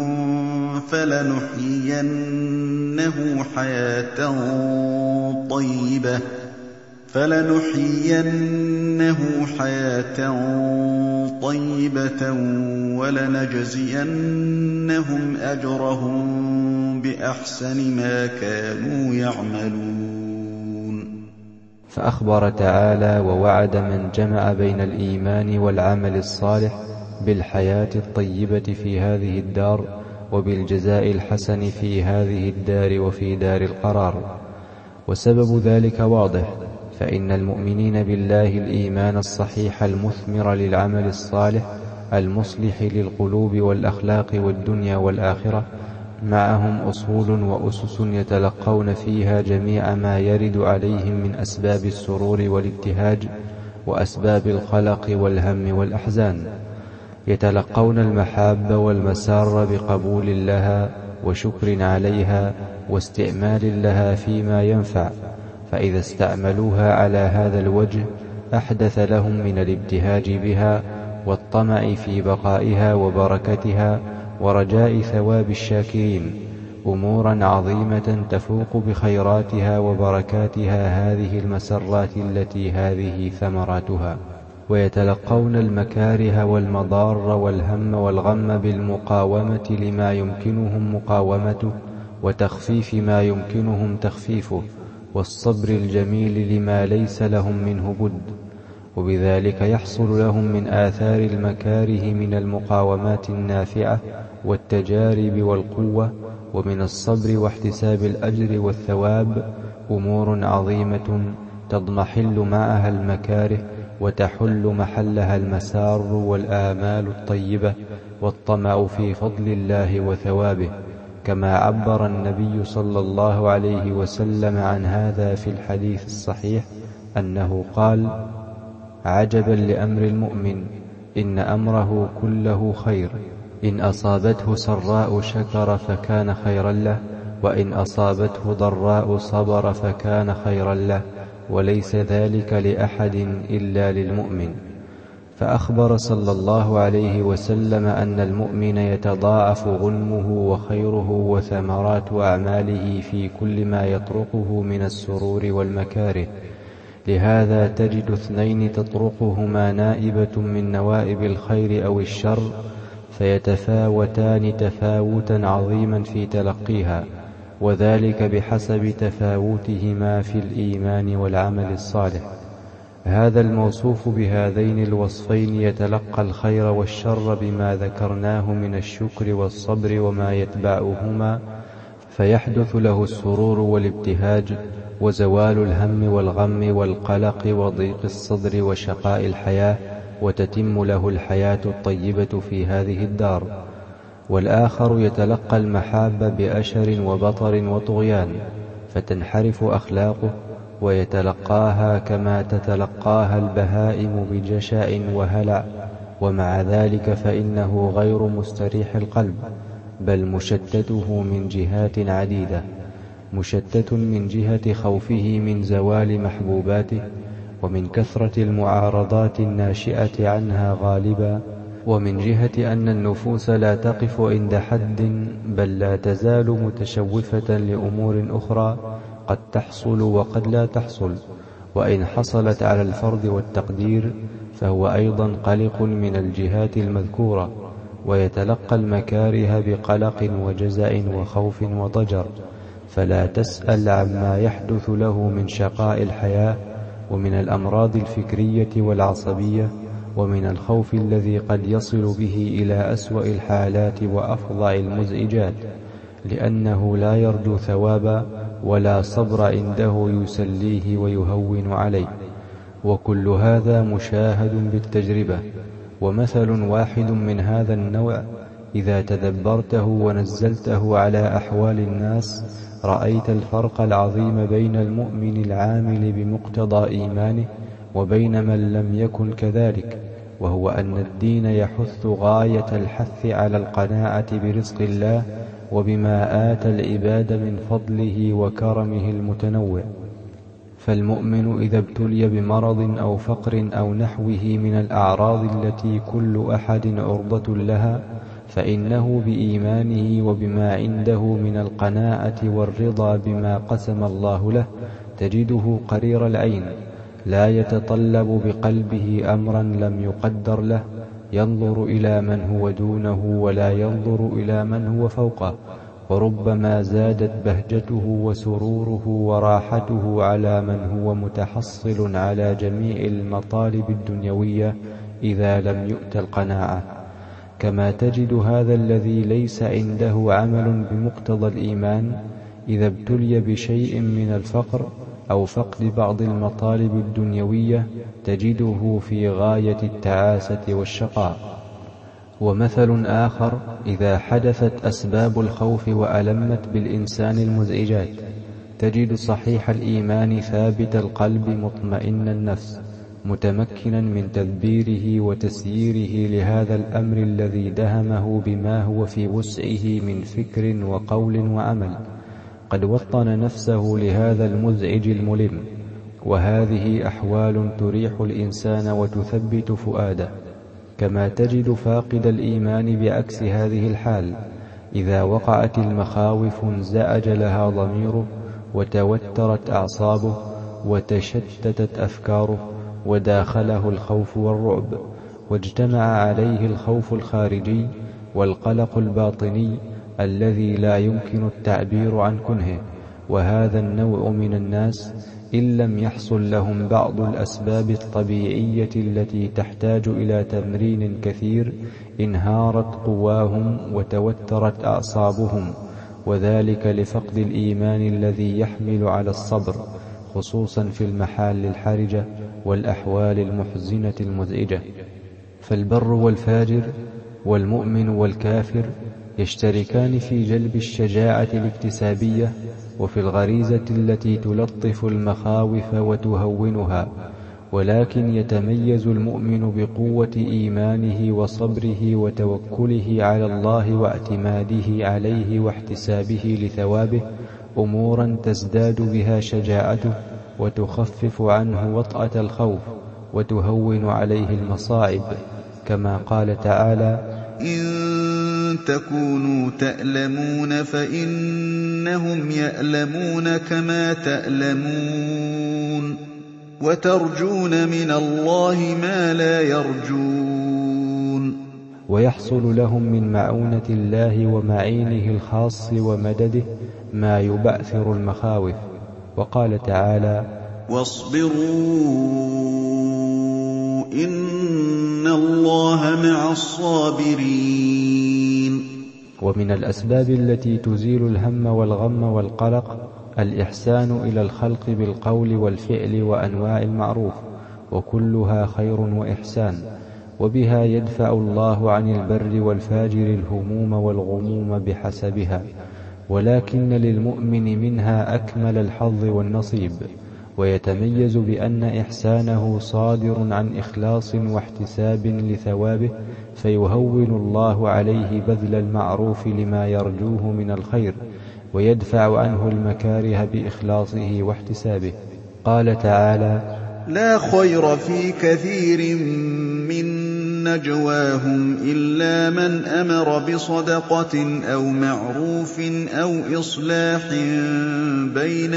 فلنحيينه حياة طيبة فَلَنُحْيِيَنَّهُ حَيَاةً طَيِّبَةً وَلَنَجْزِيَنَّهُمْ أَجْرَهُم بِأَحْسَنِ مَا كَانُوا يَعْمَلُونَ. فأخبر تعالى ووعد من جمع بين الإيمان والعمل الصالح بالحياة الطيبة في هذه الدار وبالجزاء الحسن في هذه الدار وفي دار القرار. وسبب ذلك واضح، فإن المؤمنين بالله الإيمان الصحيح المثمر للعمل الصالح المصلح للقلوب والأخلاق والدنيا والآخرة معهم أصول وأسس يتلقون فيها جميع ما يرد عليهم من أسباب السرور والابتهاج وأسباب القلق والهم والأحزان. يتلقون المحاب والمسار بقبول لها وشكر عليها واستعمال لها فيما ينفع، فإذا استعملوها على هذا الوجه أحدث لهم من الابتهاج بها والطمع في بقائها وبركتها ورجاء ثواب الشاكرين أمورا عظيمة تفوق بخيراتها وبركاتها هذه المسرات التي هذه ثمراتها. ويتلقون المكاره والمضار والهم والغم بالمقاومة لما يمكنهم مقاومته وتخفيف ما يمكنهم تخفيفه والصبر الجميل لما ليس لهم منه بد. وبذلك يحصل لهم من آثار المكاره من المقاومات النافعة والتجارب والقوة ومن الصبر واحتساب الأجر والثواب أمور عظيمة تضمحل معها المكاره وتحل محلها المسار والآمال الطيبة والطمع في فضل الله وثوابه، كما عبر النبي صلى الله عليه وسلم عن هذا في الحديث الصحيح أنه قال: عجبا لأمر المؤمن، إن أمره كله خير، إن أصابته سراء شكر فكان خيرا له، وإن أصابته ضراء صبر فكان خيرا له، وليس ذلك لأحد إلا للمؤمن. فأخبر صلى الله عليه وسلم أن المؤمن يتضاعف غنمه وخيره وثمرات أعماله في كل ما يطرقه من السرور والمكاره. لهذا تجد اثنين تطرقهما نائبة من نوائب الخير أو الشر فيتفاوتان تفاوتا عظيما في تلقيها، وذلك بحسب تفاوتهما في الإيمان والعمل الصالح. هذا الموصوف بهذين الوصفين يتلقى الخير والشر بما ذكرناه من الشكر والصبر وما يتبعهما، فيحدث له السرور والابتهاج وزوال الهم والغم والقلق وضيق الصدر وشقاء الحياة، وتتم له الحياة الطيبة في هذه الدار. والآخر يتلقى المحاب بأشر وبطر وطغيان فتنحرف أخلاقه ويتلقاها كما تتلقاها البهائم بجشع وهلع، ومع ذلك فإنه غير مستريح القلب، بل مشتته من جهات عديدة، مشتت من جهة خوفه من زوال محبوباته ومن كثرة المعارضات الناشئة عنها غالبا، ومن جهة أن النفوس لا تقف عند حد بل لا تزال متشوفة لأمور أخرى قد تحصل وقد لا تحصل، وإن حصلت على الفرض والتقدير فهو أيضا قلق من الجهات المذكورة، ويتلقى المكاره بقلق وجزع وخوف وضجر، فلا تسأل عما يحدث له من شقاء الحياة ومن الأمراض الفكرية والعصبية ومن الخوف الذي قد يصل به إلى أسوأ الحالات وأفظع المزعجات، لأنه لا يرجو ثوابا ولا صبر عنده يسليه ويهون عليه. وكل هذا مشاهد بالتجربة. ومثل واحد من هذا النوع إذا تدبرته ونزلته على أحوال الناس رأيت الفرق العظيم بين المؤمن العامل بمقتضى إيمانه وبين من لم يكن كذلك، وهو أن الدين يحث غاية الحث على القناعة برزق الله وبما آتى العباد من فضله وكرمه المتنوع. فالمؤمن إذا ابتلي بمرض أو فقر أو نحوه من الأعراض التي كل أحد عرضة لها، فإنه بإيمانه وبما عنده من القناعة والرضا بما قسم الله له تجده قرير العين، لا يتطلب بقلبه أمرا لم يقدر له، ينظر إلى من هو دونه ولا ينظر إلى من هو فوقه، وربما زادت بهجته وسروره وراحته على من هو متحصل على جميع المطالب الدنيوية إذا لم يؤت القناعة. كما تجد هذا الذي ليس عنده عمل بمقتضى الإيمان إذا ابتلي بشيء من الفقر أو فقد بعض المطالب الدنيوية تجده في غاية التعاسة والشقاء. ومثل آخر: إذا حدثت أسباب الخوف وألمت بالإنسان المزعجات تجد صحيح الإيمان ثابت القلب مطمئن النفس متمكنا من تدبيره وتسييره لهذا الأمر الذي دهمه بما هو في وسعه من فكر وقول وعمل، قد وطن نفسه لهذا المزعج الملم. وهذه أحوال تريح الإنسان وتثبت فؤاده. كما تجد فاقد الإيمان بعكس هذه الحال: إذا وقعت المخاوف انزعج لها ضميره وتوترت أعصابه وتشتتت أفكاره وداخله الخوف والرعب، واجتمع عليه الخوف الخارجي والقلق الباطني الذي لا يمكن التعبير عن كنهه. وهذا النوع من الناس إن لم يحصل لهم بعض الأسباب الطبيعية التي تحتاج إلى تمرين كثير انهارت قواهم وتوترت أعصابهم، وذلك لفقد الإيمان الذي يحمل على الصبر، خصوصا في المحال الحرجة والأحوال المحزنة المزعجة. فالبر والفاجر والمؤمن والكافر يشتركان في جلب الشجاعة الاكتسابية وفي الغريزة التي تلطف المخاوف وتهونها، ولكن يتميز المؤمن بقوة إيمانه وصبره وتوكله على الله واعتماده عليه واحتسابه لثوابه أمورا تزداد بها شجاعته وتخفف عنه وطأة الخوف وتهون عليه المصاعب، كما قال تعالى: إن تكونوا تألمون فإنهم يألمون كما تألمون وترجون من الله ما لا يرجون. ويحصل لهم من معونة الله ومعينه الخاص ومدده ما يبعثر المخاوف. وقال تعالى: واصبروا إن الله مع الصابرين. ومن الأسباب التي تزيل الهم والغم والقلق الإحسان إلى الخلق بالقول والفعل وأنواع المعروف، وكلها خير وإحسان، وبها يدفع الله عن البر والفاجر الهموم والغموم بحسبها. ولكن للمؤمن منها أكمل الحظ والنصيب، ويتميز بأن إحسانه صادر عن إخلاص واحتساب لثوابه، فيهون الله عليه بذل المعروف لما يرجوه من الخير، ويدفع عنه المكاره بإخلاصه واحتسابه. قال تعالى: لا خير في كثير من نجواهم إلا من أمر بصدقة أو معروف أو إصلاح بين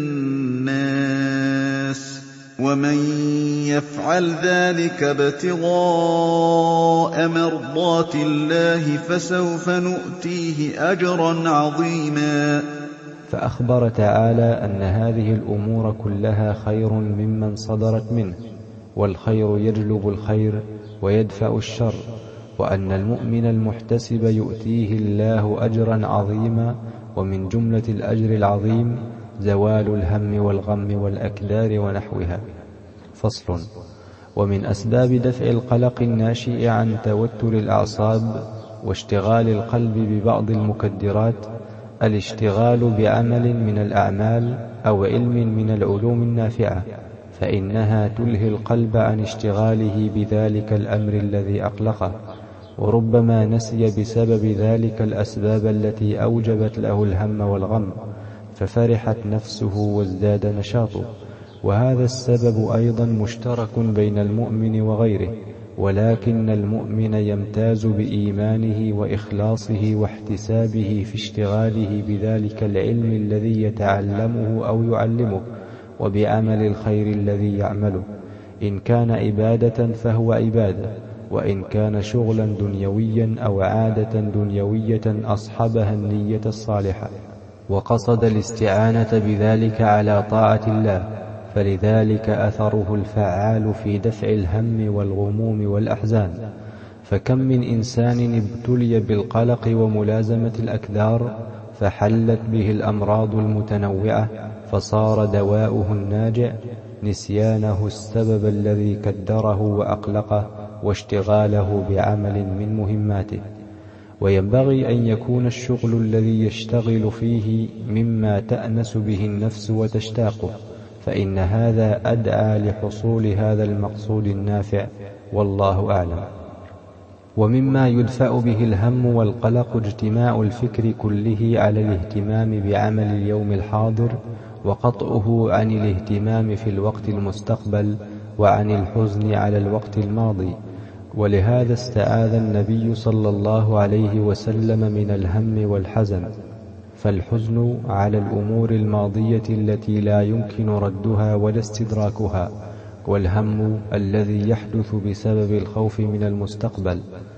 الناس، ومن يفعل ذلك ابتغاء مرضات الله فسوف نؤتيه أجرا عظيما. فأخبر تعالى أن هذه الأمور كلها خير ممن صدرت منه، والخير يجلب الخير ويدفع الشر، وأن المؤمن المحتسب يؤتيه الله أجرا عظيما، ومن جملة الأجر العظيم زوال الهم والغم والأكدار ونحوها. فصل. ومن أسباب دفع القلق الناشئ عن توتر الأعصاب واشتغال القلب ببعض المكدرات الاشتغال بعمل من الأعمال أو علم من العلوم النافعة، فإنها تلهي القلب عن اشتغاله بذلك الأمر الذي أقلقه، وربما نسي بسبب ذلك الأسباب التي أوجبت له الهم والغم، ففرحت نفسه وازداد نشاطه. وهذا السبب أيضا مشترك بين المؤمن وغيره، ولكن المؤمن يمتاز بإيمانه وإخلاصه واحتسابه في اشتغاله بذلك العلم الذي يتعلمه أو يعلمه، وبعمل الخير الذي يعمله. إن كان عبادة فهو عبادة، وإن كان شغلا دنيويا أو عادة دنيوية أصحبها النية الصالحة، وقصد الاستعانة بذلك على طاعة الله، فلذلك أثره الفعال في دفع الهم والغموم والأحزان. فكم من إنسان ابتلي بالقلق وملازمة الأكدار فحلت به الأمراض المتنوعة، فصار دواؤه الناجع نسيانه السبب الذي كدره وأقلقه واشتغاله بعمل من مهماته. وينبغي أن يكون الشغل الذي يشتغل فيه مما تأنس به النفس وتشتاقه، فإن هذا أدعى لحصول هذا المقصود النافع، والله أعلم. ومما يدفع به الهم والقلق اجتماع الفكر كله على الاهتمام بعمل اليوم الحاضر، وقطعه عن الاهتمام في الوقت المستقبل، وعن الحزن على الوقت الماضي. ولهذا استعاذ النبي صلى الله عليه وسلم من الهم والحزن، فالحزن على الأمور الماضية التي لا يمكن ردها ولا استدراكها، والهم الذي يحدث بسبب الخوف من المستقبل.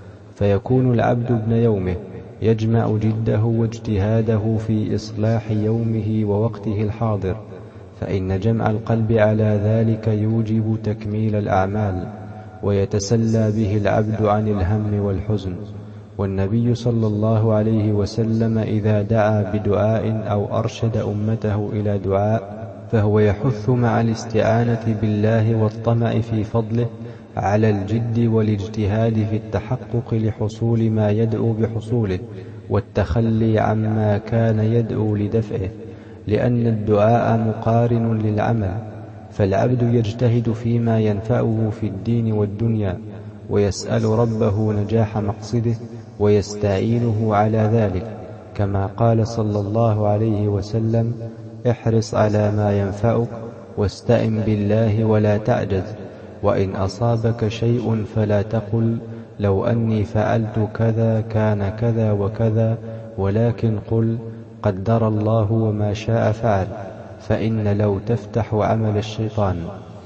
فيكون العبد ابن يومه يجمع جده واجتهاده في إصلاح يومه ووقته الحاضر، فإن جمع القلب على ذلك يوجب تكميل الأعمال، ويتسلى به العبد عن الهم والحزن. والنبي صلى الله عليه وسلم إذا دعا بدعاء أو أرشد أمته إلى دعاء فهو يحث مع الاستعانة بالله والطمع في فضله على الجد والاجتهاد في التحقق لحصول ما يدعو بحصوله، والتخلي عما كان يدعو لدفعه، لأن الدعاء مقارن للعمل، فالعبد يجتهد فيما ينفعه في الدين والدنيا، ويسأل ربه نجاح مقصده ويستعينه على ذلك، كما قال صلى الله عليه وسلم: احرص على ما ينفعك واستعن بالله ولا تعجز، وإن أصابك شيء فلا تقل لو أني فعلت كذا كان كذا وكذا، ولكن قل قدر الله وما شاء فعل، فإن لو تفتح عمل الشيطان.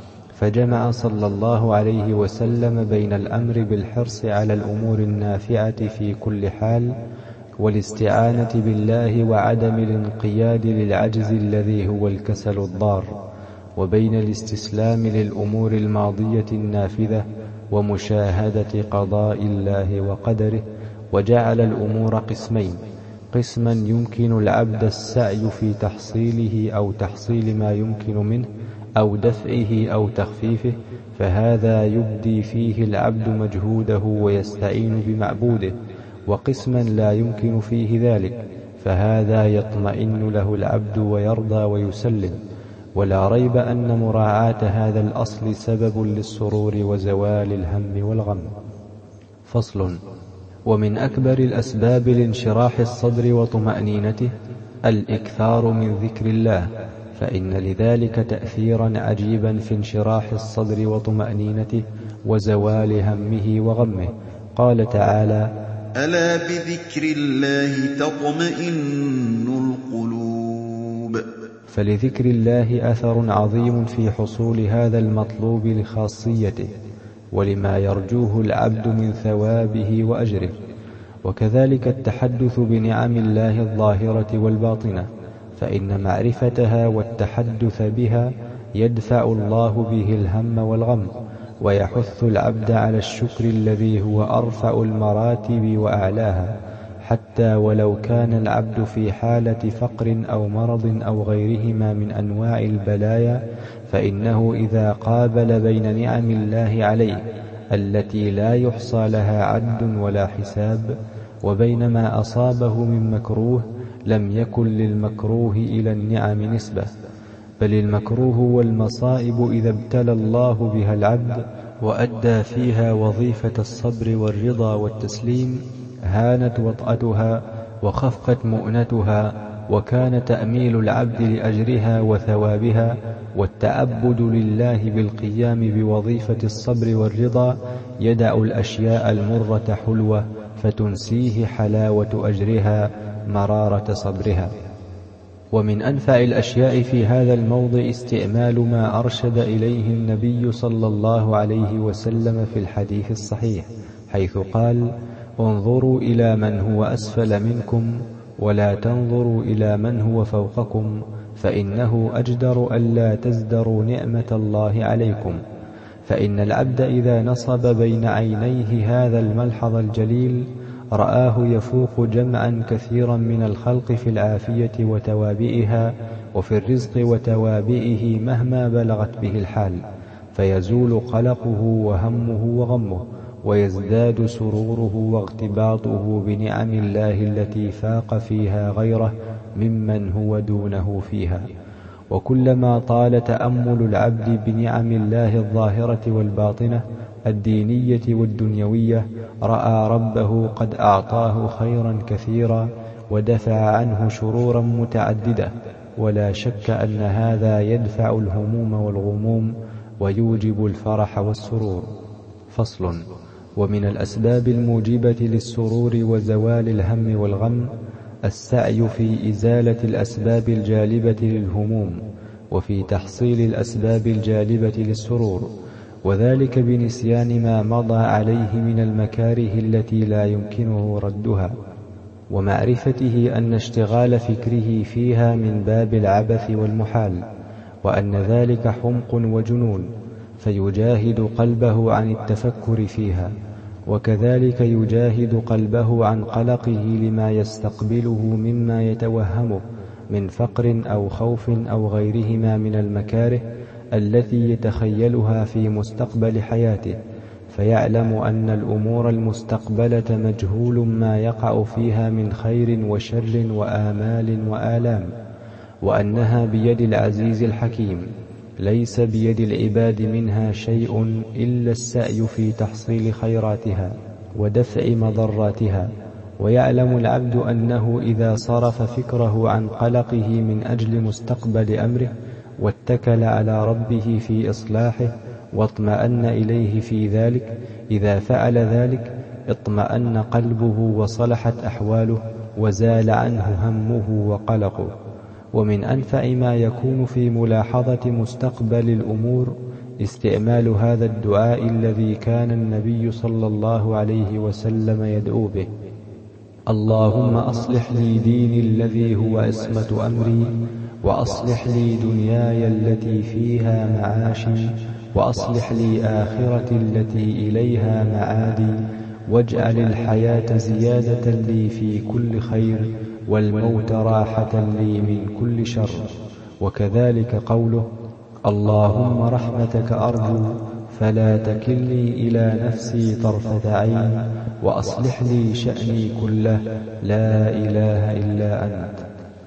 فجمع صلى الله عليه وسلم بين الأمر بالحرص على الأمور النافعة في كل حال، والاستعانة بالله وعدم الانقياد للعجز الذي هو الكسل الضار، وبين الاستسلام للأمور الماضية النافذة ومشاهدة قضاء الله وقدره. وجعل الأمور قسمين: قسما يمكن العبد السعي في تحصيله أو تحصيل ما يمكن منه أو دفعه أو تخفيفه، فهذا يبدي فيه العبد مجهوده ويستعين بمعبوده، وقسما لا يمكن فيه ذلك، فهذا يطمئن له العبد ويرضى ويسلم. ولا ريب أن مراعاة هذا الأصل سبب للسرور وزوال الهم والغم. فصل. ومن أكبر الأسباب لانشراح الصدر وطمأنينته الإكثار من ذكر الله، فإن لذلك تأثيرا عجيبا في انشراح الصدر وطمأنينته وزوال همه وغمه. قال تعالى: ألا بذكر الله تطمئن القلوب. فلذكر الله أثر عظيم في حصول هذا المطلوب لخاصيته ولما يرجوه العبد من ثوابه وأجره، وكذلك التحدث بنعم الله الظاهرة والباطنة، فإن معرفتها والتحدث بها يدفع الله به الهم والغم، ويحث العبد على الشكر الذي هو أرفع المراتب وأعلاها، حتى ولو كان العبد في حالة فقر أو مرض أو غيرهما من أنواع البلايا، فإنه إذا قابل بين نعم الله عليه التي لا يحصى لها عد ولا حساب وبين ما أصابه من مكروه، لم يكن للمكروه إلى النعم نسبة، بل المكروه والمصائب إذا ابتلى الله بها العبد وأدى فيها وظيفة الصبر والرضا والتسليم هانت وطأتها وخفقت مؤنتها، وكان تأميل العبد لأجرها وثوابها والتعبد لله بالقيام بوظيفة الصبر والرضا يدع الأشياء المرة حلوة فتنسيه حلاوة أجرها مرارة صبرها. ومن أنفع الأشياء في هذا الموضع استعمال ما أرشد إليه النبي صلى الله عليه وسلم في الحديث الصحيح، حيث قال: انظروا إلى من هو أسفل منكم ولا تنظروا إلى من هو فوقكم، فإنه أجدر ألا تزدروا نعمة الله عليكم. فإن العبد إذا نصب بين عينيه هذا الملحظ الجليل رآه يفوق جمعا كثيرا من الخلق في العافية وتوابئها، وفي الرزق وتوابئه مهما بلغت به الحال، فيزول قلقه وهمه وغمه، ويزداد سروره واغتباطه بنعم الله التي فاق فيها غيره ممن هو دونه فيها. وكلما طال تأمل العبد بنعم الله الظاهرة والباطنة الدينية والدنيوية رأى ربه قد أعطاه خيرا كثيرا ودفع عنه شرورا متعددة، ولا شك أن هذا يدفع الهموم والغموم ويوجب الفرح والسرور. فصل. ومن الأسباب الموجبة للسرور وزوال الهم والغم السعي في إزالة الأسباب الجالبة للهموم، وفي تحصيل الأسباب الجالبة للسرور، وذلك بنسيان ما مضى عليه من المكاره التي لا يمكنه ردها، ومعرفته أن اشتغال فكره فيها من باب العبث والمحال، وأن ذلك حمق وجنون، فيجاهد قلبه عن التفكر فيها، وكذلك يجاهد قلبه عن قلقه لما يستقبله مما يتوهمه من فقر أو خوف أو غيرهما من المكاره التي يتخيلها في مستقبل حياته، فيعلم أن الأمور المستقبلة مجهول ما يقع فيها من خير وشر وآمال وآلام، وأنها بيد العزيز الحكيم، ليس بيد العباد منها شيء إلا السعي في تحصيل خيراتها ودفع مضراتها. ويعلم العبد أنه إذا صرف فكره عن قلقه من أجل مستقبل أمره واتكل على ربه في إصلاحه واطمأن إليه في ذلك، إذا فعل ذلك اطمأن قلبه وصلحت أحواله وزال عنه همه وقلقه. ومن أنفع ما يكون في ملاحظة مستقبل الأمور استعمال هذا الدعاء الذي كان النبي صلى الله عليه وسلم يدعو به: اللهم أصلح لي ديني الذي هو عصمة أمري، وأصلح لي دنياي التي فيها معاشي، وأصلح لي آخرتي التي إليها معادي، واجعل الحياة زيادة لي في كل خير، والموت راحة لي من كل شر. وكذلك قوله: اللهم رحمتك أرجو فلا تكلني إلى نفسي طرفة عين، وأصلح لي شأني كله لا إله إلا أنت.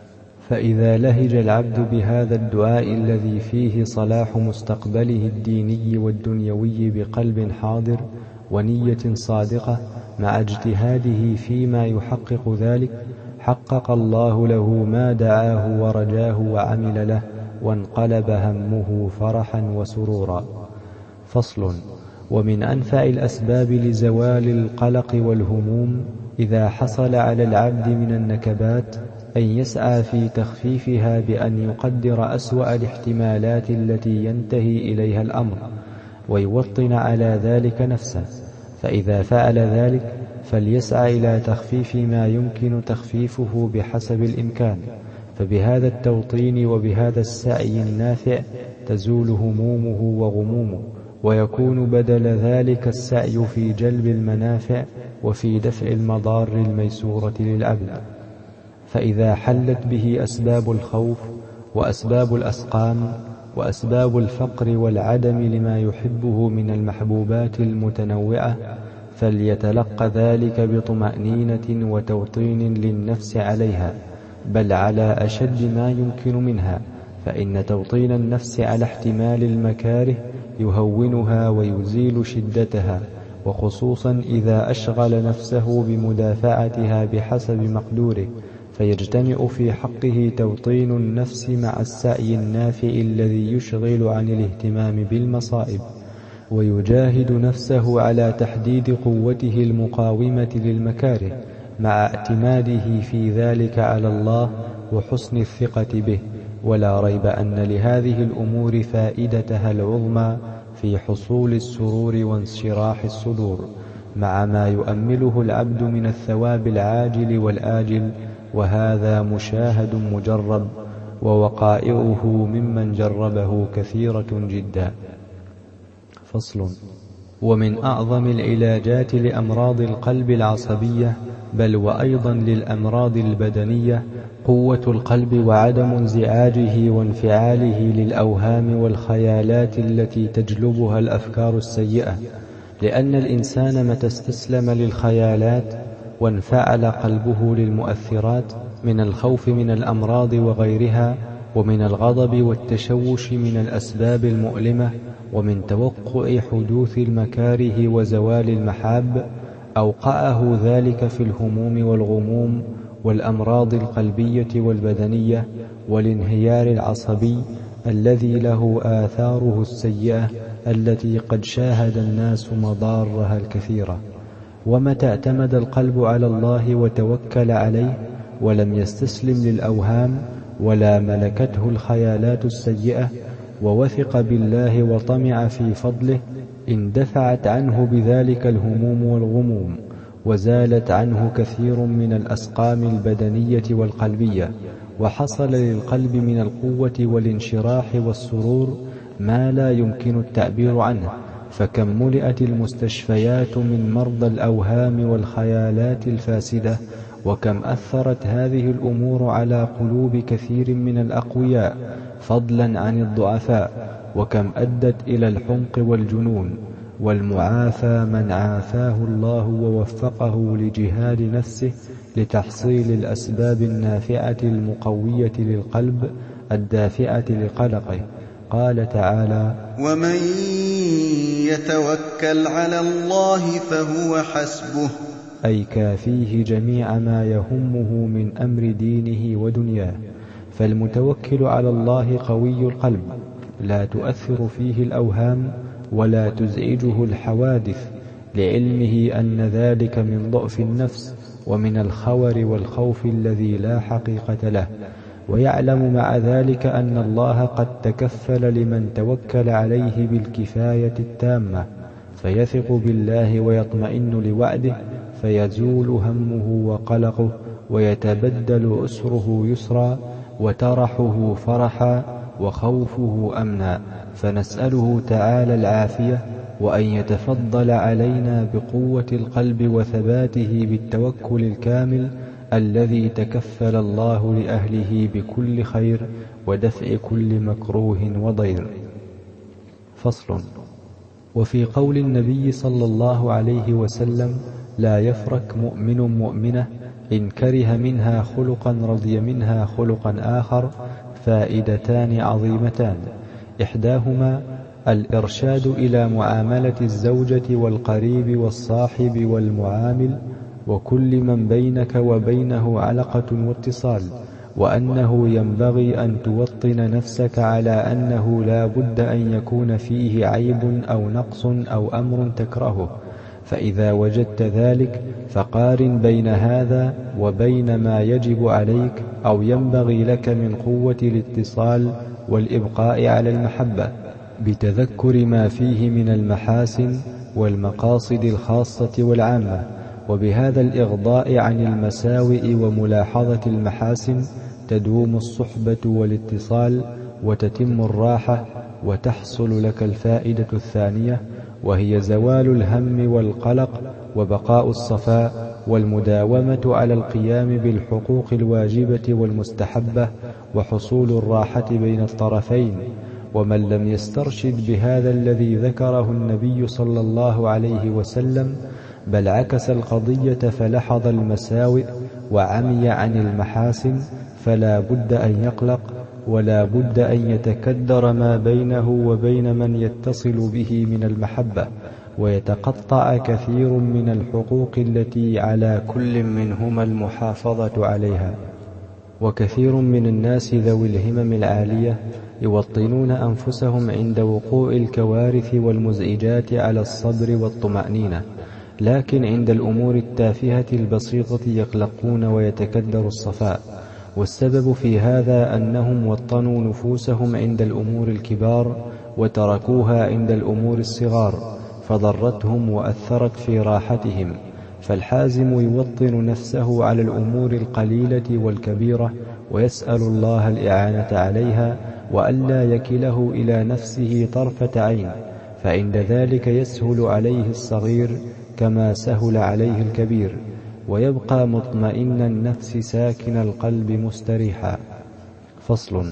فإذا لهج العبد بهذا الدعاء الذي فيه صلاح مستقبله الديني والدنيوي بقلب حاضر ونية صادقة مع اجتهاده فيما يحقق ذلك، حقق الله له ما دعاه ورجاه وعمل له، وانقلب همه فرحا وسرورا. فصل. ومن أنفع الأسباب لزوال القلق والهموم إذا حصل على العبد من النكبات أن يسعى في تخفيفها بأن يقدر أسوأ الاحتمالات التي ينتهي إليها الأمر، ويوطن على ذلك نفسه، فإذا فعل ذلك فليسعى إلى تخفيف ما يمكن تخفيفه بحسب الإمكان، فبهذا التوطين وبهذا السعي النافع تزول همومه وغمومه، ويكون بدل ذلك السعي في جلب المنافع وفي دفع المضار الميسورة للعبد. فإذا حلت به أسباب الخوف وأسباب الأسقام وأسباب الفقر والعدم لما يحبه من المحبوبات المتنوعة، فليتلقى ذلك بطمأنينة وتوطين للنفس عليها، بل على أشد ما يمكن منها، فإن توطين النفس على احتمال المكاره يهونها ويزيل شدتها، وخصوصا إذا أشغل نفسه بمدافعتها بحسب مقدوره، فيجتمع في حقه توطين النفس مع السعي النافع الذي يشغل عن الاهتمام بالمصائب، ويجاهد نفسه على تحديد قوته المقاومة للمكاره مع اعتماده في ذلك على الله وحسن الثقة به، ولا ريب أن لهذه الأمور فائدتها العظمى في حصول السرور وانشراح الصدور، مع ما يؤمله العبد من الثواب العاجل والآجل، وهذا مشاهد مجرب، ووقائعه ممن جربه كثيرة جدا. فصل. ومن أعظم العلاجات لأمراض القلب العصبية، بل وأيضا للأمراض البدنية، قوة القلب وعدم انزعاجه وانفعاله للأوهام والخيالات التي تجلبها الأفكار السيئة، لأن الإنسان متى استسلم للخيالات وانفعل قلبه للمؤثرات من الخوف من الأمراض وغيرها، ومن الغضب والتشوش من الأسباب المؤلمة، ومن توقع حدوث المكاره وزوال المحاب، أوقعه ذلك في الهموم والغموم والأمراض القلبية والبدنية والانهيار العصبي الذي له آثاره السيئة التي قد شاهد الناس مضارها الكثيرة. ومتى اعتمد القلب على الله وتوكل عليه ولم يستسلم للأوهام ولا ملكته الخيالات السيئة، ووثق بالله وطمع في فضله، اندفعت عنه بذلك الهموم والغموم، وزالت عنه كثير من الأسقام البدنية والقلبية، وحصل للقلب من القوة والانشراح والسرور ما لا يمكن التعبير عنه. فكم ملئت المستشفيات من مرضى الأوهام والخيالات الفاسدة، وكم أثرت هذه الأمور على قلوب كثير من الأقوياء فضلا عن الضعفاء، وكم أدت إلى الحمق والجنون. والمعافى من عافاه الله ووفقه لجهاد نفسه لتحصيل الأسباب النافعة المقوية للقلب الدافعة لقلقه. قال تعالى: ومن يتوكل على الله فهو حسبه، أي كافيه جميع ما يهمه من أمر دينه ودنياه. فالمتوكل على الله قوي القلب، لا تؤثر فيه الأوهام ولا تزعجه الحوادث، لعلمه أن ذلك من ضعف النفس ومن الخور والخوف الذي لا حقيقة له، ويعلم مع ذلك أن الله قد تكفل لمن توكل عليه بالكفاية التامة، فيثق بالله ويطمئن لوعده، فيزول همه وقلقه، ويتبدل أسره يسرا، وترحه فرحا، وخوفه أمنا. فنسأله تعالى العافية، وأن يتفضل علينا بقوة القلب وثباته بالتوكل الكامل الذي تكفل الله لأهله بكل خير ودفع كل مكروه وضير. فصل. وفي قول النبي صلى الله عليه وسلم: لا يفرك مؤمن مؤمنة إن كره منها خلقا رضي منها خلقا آخر، فائدتان عظيمتان: إحداهما الإرشاد إلى معاملة الزوجة والقريب والصاحب والمعامل وكل من بينك وبينه علقة واتصال، وأنه ينبغي أن توطن نفسك على أنه لا بد أن يكون فيه عيب أو نقص أو أمر تكرهه، فإذا وجدت ذلك فقارن بين هذا وبين ما يجب عليك أو ينبغي لك من قوة الاتصال والإبقاء على المحبة، بتذكر ما فيه من المحاسن والمقاصد الخاصة والعامة، وبهذا الإغضاء عن المساوئ وملاحظة المحاسن تدوم الصحبة والاتصال وتتم الراحة، وتحصل لك الفائدة الثانية، وهي زوال الهم والقلق وبقاء الصفاء والمداومة على القيام بالحقوق الواجبة والمستحبة وحصول الراحة بين الطرفين. ومن لم يسترشد بهذا الذي ذكره النبي صلى الله عليه وسلم، بل عكس القضية فلحظ المساوئ وعمي عن المحاسن، فلا بد أن يقلق، ولا بد أن يتكدر ما بينه وبين من يتصل به من المحبة، ويتقطع كثير من الحقوق التي على كل منهما المحافظة عليها. وكثير من الناس ذوي الهمم العالية يوطنون أنفسهم عند وقوع الكوارث والمزعجات على الصبر والطمأنينة، لكن عند الأمور التافهة البسيطة يقلقون ويتكدر الصفاء. والسبب في هذا أنهم وطنوا نفوسهم عند الأمور الكبار وتركوها عند الأمور الصغار، فضرتهم وأثرت في راحتهم. فالحازم يوطن نفسه على الأمور القليلة والكبيرة ويسأل الله الإعانة عليها، وألا يكله إلى نفسه طرفة عين، فعند ذلك يسهل عليه الصغير كما سهل عليه الكبير، ويبقى مطمئن النفس ساكن القلب مستريحا. فصل.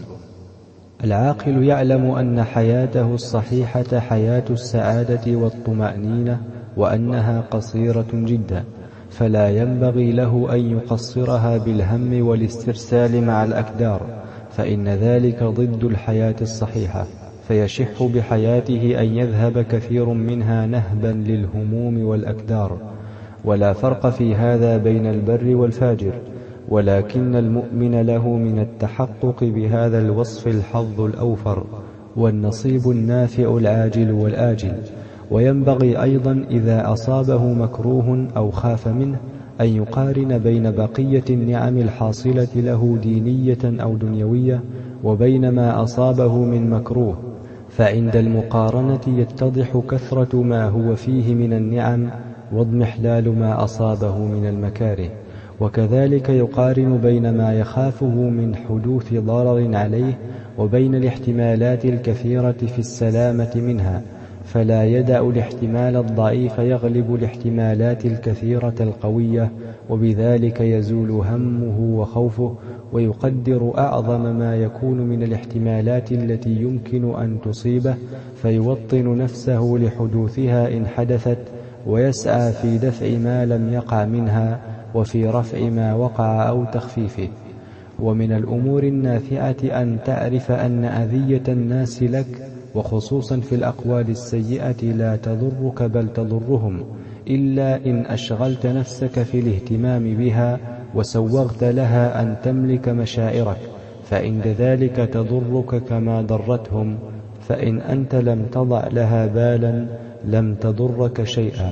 العاقل يعلم أن حياته الصحيحة حياة السعادة والطمأنينة، وأنها قصيرة جدا، فلا ينبغي له أن يقصرها بالهم والاسترسال مع الأكدار، فإن ذلك ضد الحياة الصحيحة، فيشح بحياته أن يذهب كثير منها نهبا للهموم والأكدار. ولا فرق في هذا بين البر والفاجر، ولكن المؤمن له من التحقق بهذا الوصف الحظ الأوفر والنصيب النافع العاجل والآجل. وينبغي أيضا إذا أصابه مكروه أو خاف منه أن يقارن بين بقية النعم الحاصلة له دينية أو دنيوية وبين ما أصابه من مكروه، فعند المقارنة يتضح كثرة ما هو فيه من النعم واضمحلال ما أصابه من المكاره. وكذلك يقارن بين ما يخافه من حدوث ضرر عليه وبين الاحتمالات الكثيرة في السلامة منها، فلا يدع الاحتمال الضعيف يغلب الاحتمالات الكثيرة القوية، وبذلك يزول همه وخوفه، ويقدر أعظم ما يكون من الاحتمالات التي يمكن أن تصيبه، فيوطن نفسه لحدوثها إن حدثت، ويسعى في دفع ما لم يقع منها وفي رفع ما وقع أو تخفيفه. ومن الأمور النافعة أن تعرف أن أذية الناس لك وخصوصا في الأقوال السيئة لا تضرك بل تضرهم، إلا إن أشغلت نفسك في الاهتمام بها وسوغت لها أن تملك مشاعرك، فإن ذلك تضرك كما ضرتهم، فإن أنت لم تضع لها بالا لم تضرك شيئا.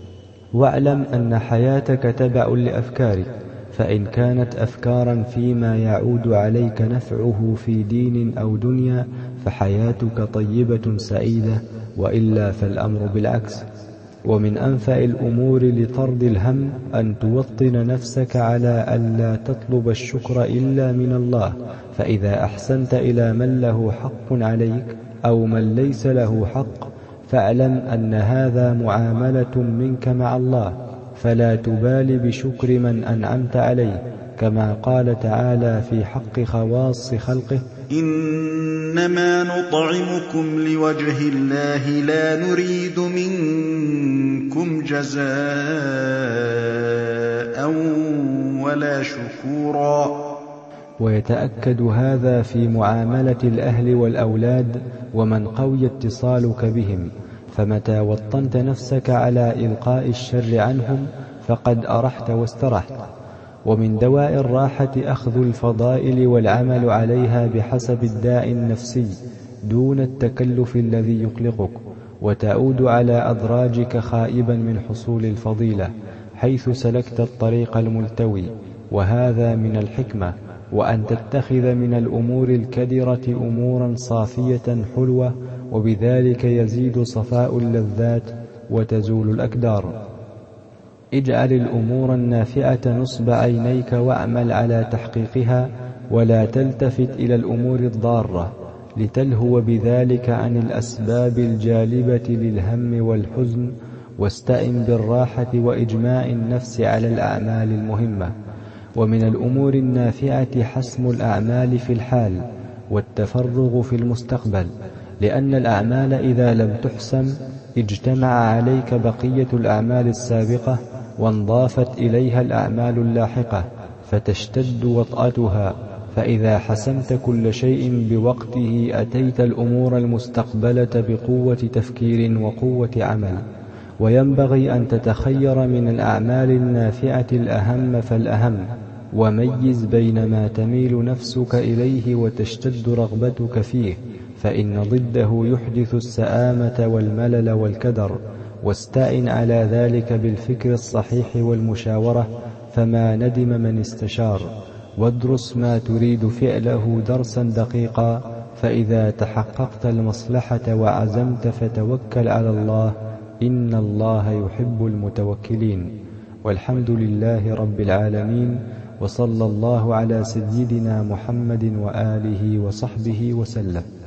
واعلم أن حياتك تبع لأفكارك، فإن كانت أفكارا فيما يعود عليك نفعه في دين أو دنيا فحياتك طيبة سعيدة، وإلا فالأمر بالعكس. ومن أنفع الأمور لطرد الهم أن توطن نفسك على ألا تطلب الشكر إلا من الله، فإذا أحسنت إلى من له حق عليك أو من ليس له حق فاعلم أن هذا معاملة منك مع الله، فلا تبال بشكر من أنعمت عليه، كما قال تعالى في حق خواص خلقه: إنما نطعمكم لوجه الله لا نريد منكم جزاء ولا شكورا. ويتأكد هذا في معاملة الأهل والأولاد ومن قوي اتصالك بهم، فمتى وطنت نفسك على إلقاء الشر عنهم فقد أرحت واسترحت. ومن دواء الراحة أخذ الفضائل والعمل عليها بحسب الداعي النفسي دون التكلف الذي يقلقك، وتعود على أدراجك خائبا من حصول الفضيلة حيث سلكت الطريق الملتوي، وهذا من الحكمة. وأن تتخذ من الأمور الكدرة أمورا صافية حلوة، وبذلك يزيد صفاء اللذات وتزول الأكدار. اجعل الأمور النافعة نصب عينيك واعمل على تحقيقها، ولا تلتفت إلى الأمور الضارة لتلهو بذلك عن الأسباب الجالبة للهم والحزن، واستعن بالراحة وإجماع النفس على الأعمال المهمة. ومن الأمور النافعة حسم الأعمال في الحال والتفرغ في المستقبل، لأن الأعمال إذا لم تحسم اجتمع عليك بقية الأعمال السابقة وانضافت إليها الأعمال اللاحقة فتشتد وطأتها، فإذا حسمت كل شيء بوقته أتيت الأمور المستقبلة بقوة تفكير وقوة عمل. وينبغي أن تتخير من الأعمال النافعة الأهم فالأهم، وميز بين ما تميل نفسك إليه وتشتد رغبتك فيه، فإن ضده يحدث السآمة والملل والكدر. واستعن على ذلك بالفكر الصحيح والمشاورة، فما ندم من استشار. وادرس ما تريد فعله درسا دقيقا، فإذا تحققت المصلحة وعزمت فتوكل على الله، إن الله يحب المتوكلين. والحمد لله رب العالمين، وصلى الله على سيدنا محمد وآله وصحبه وسلم.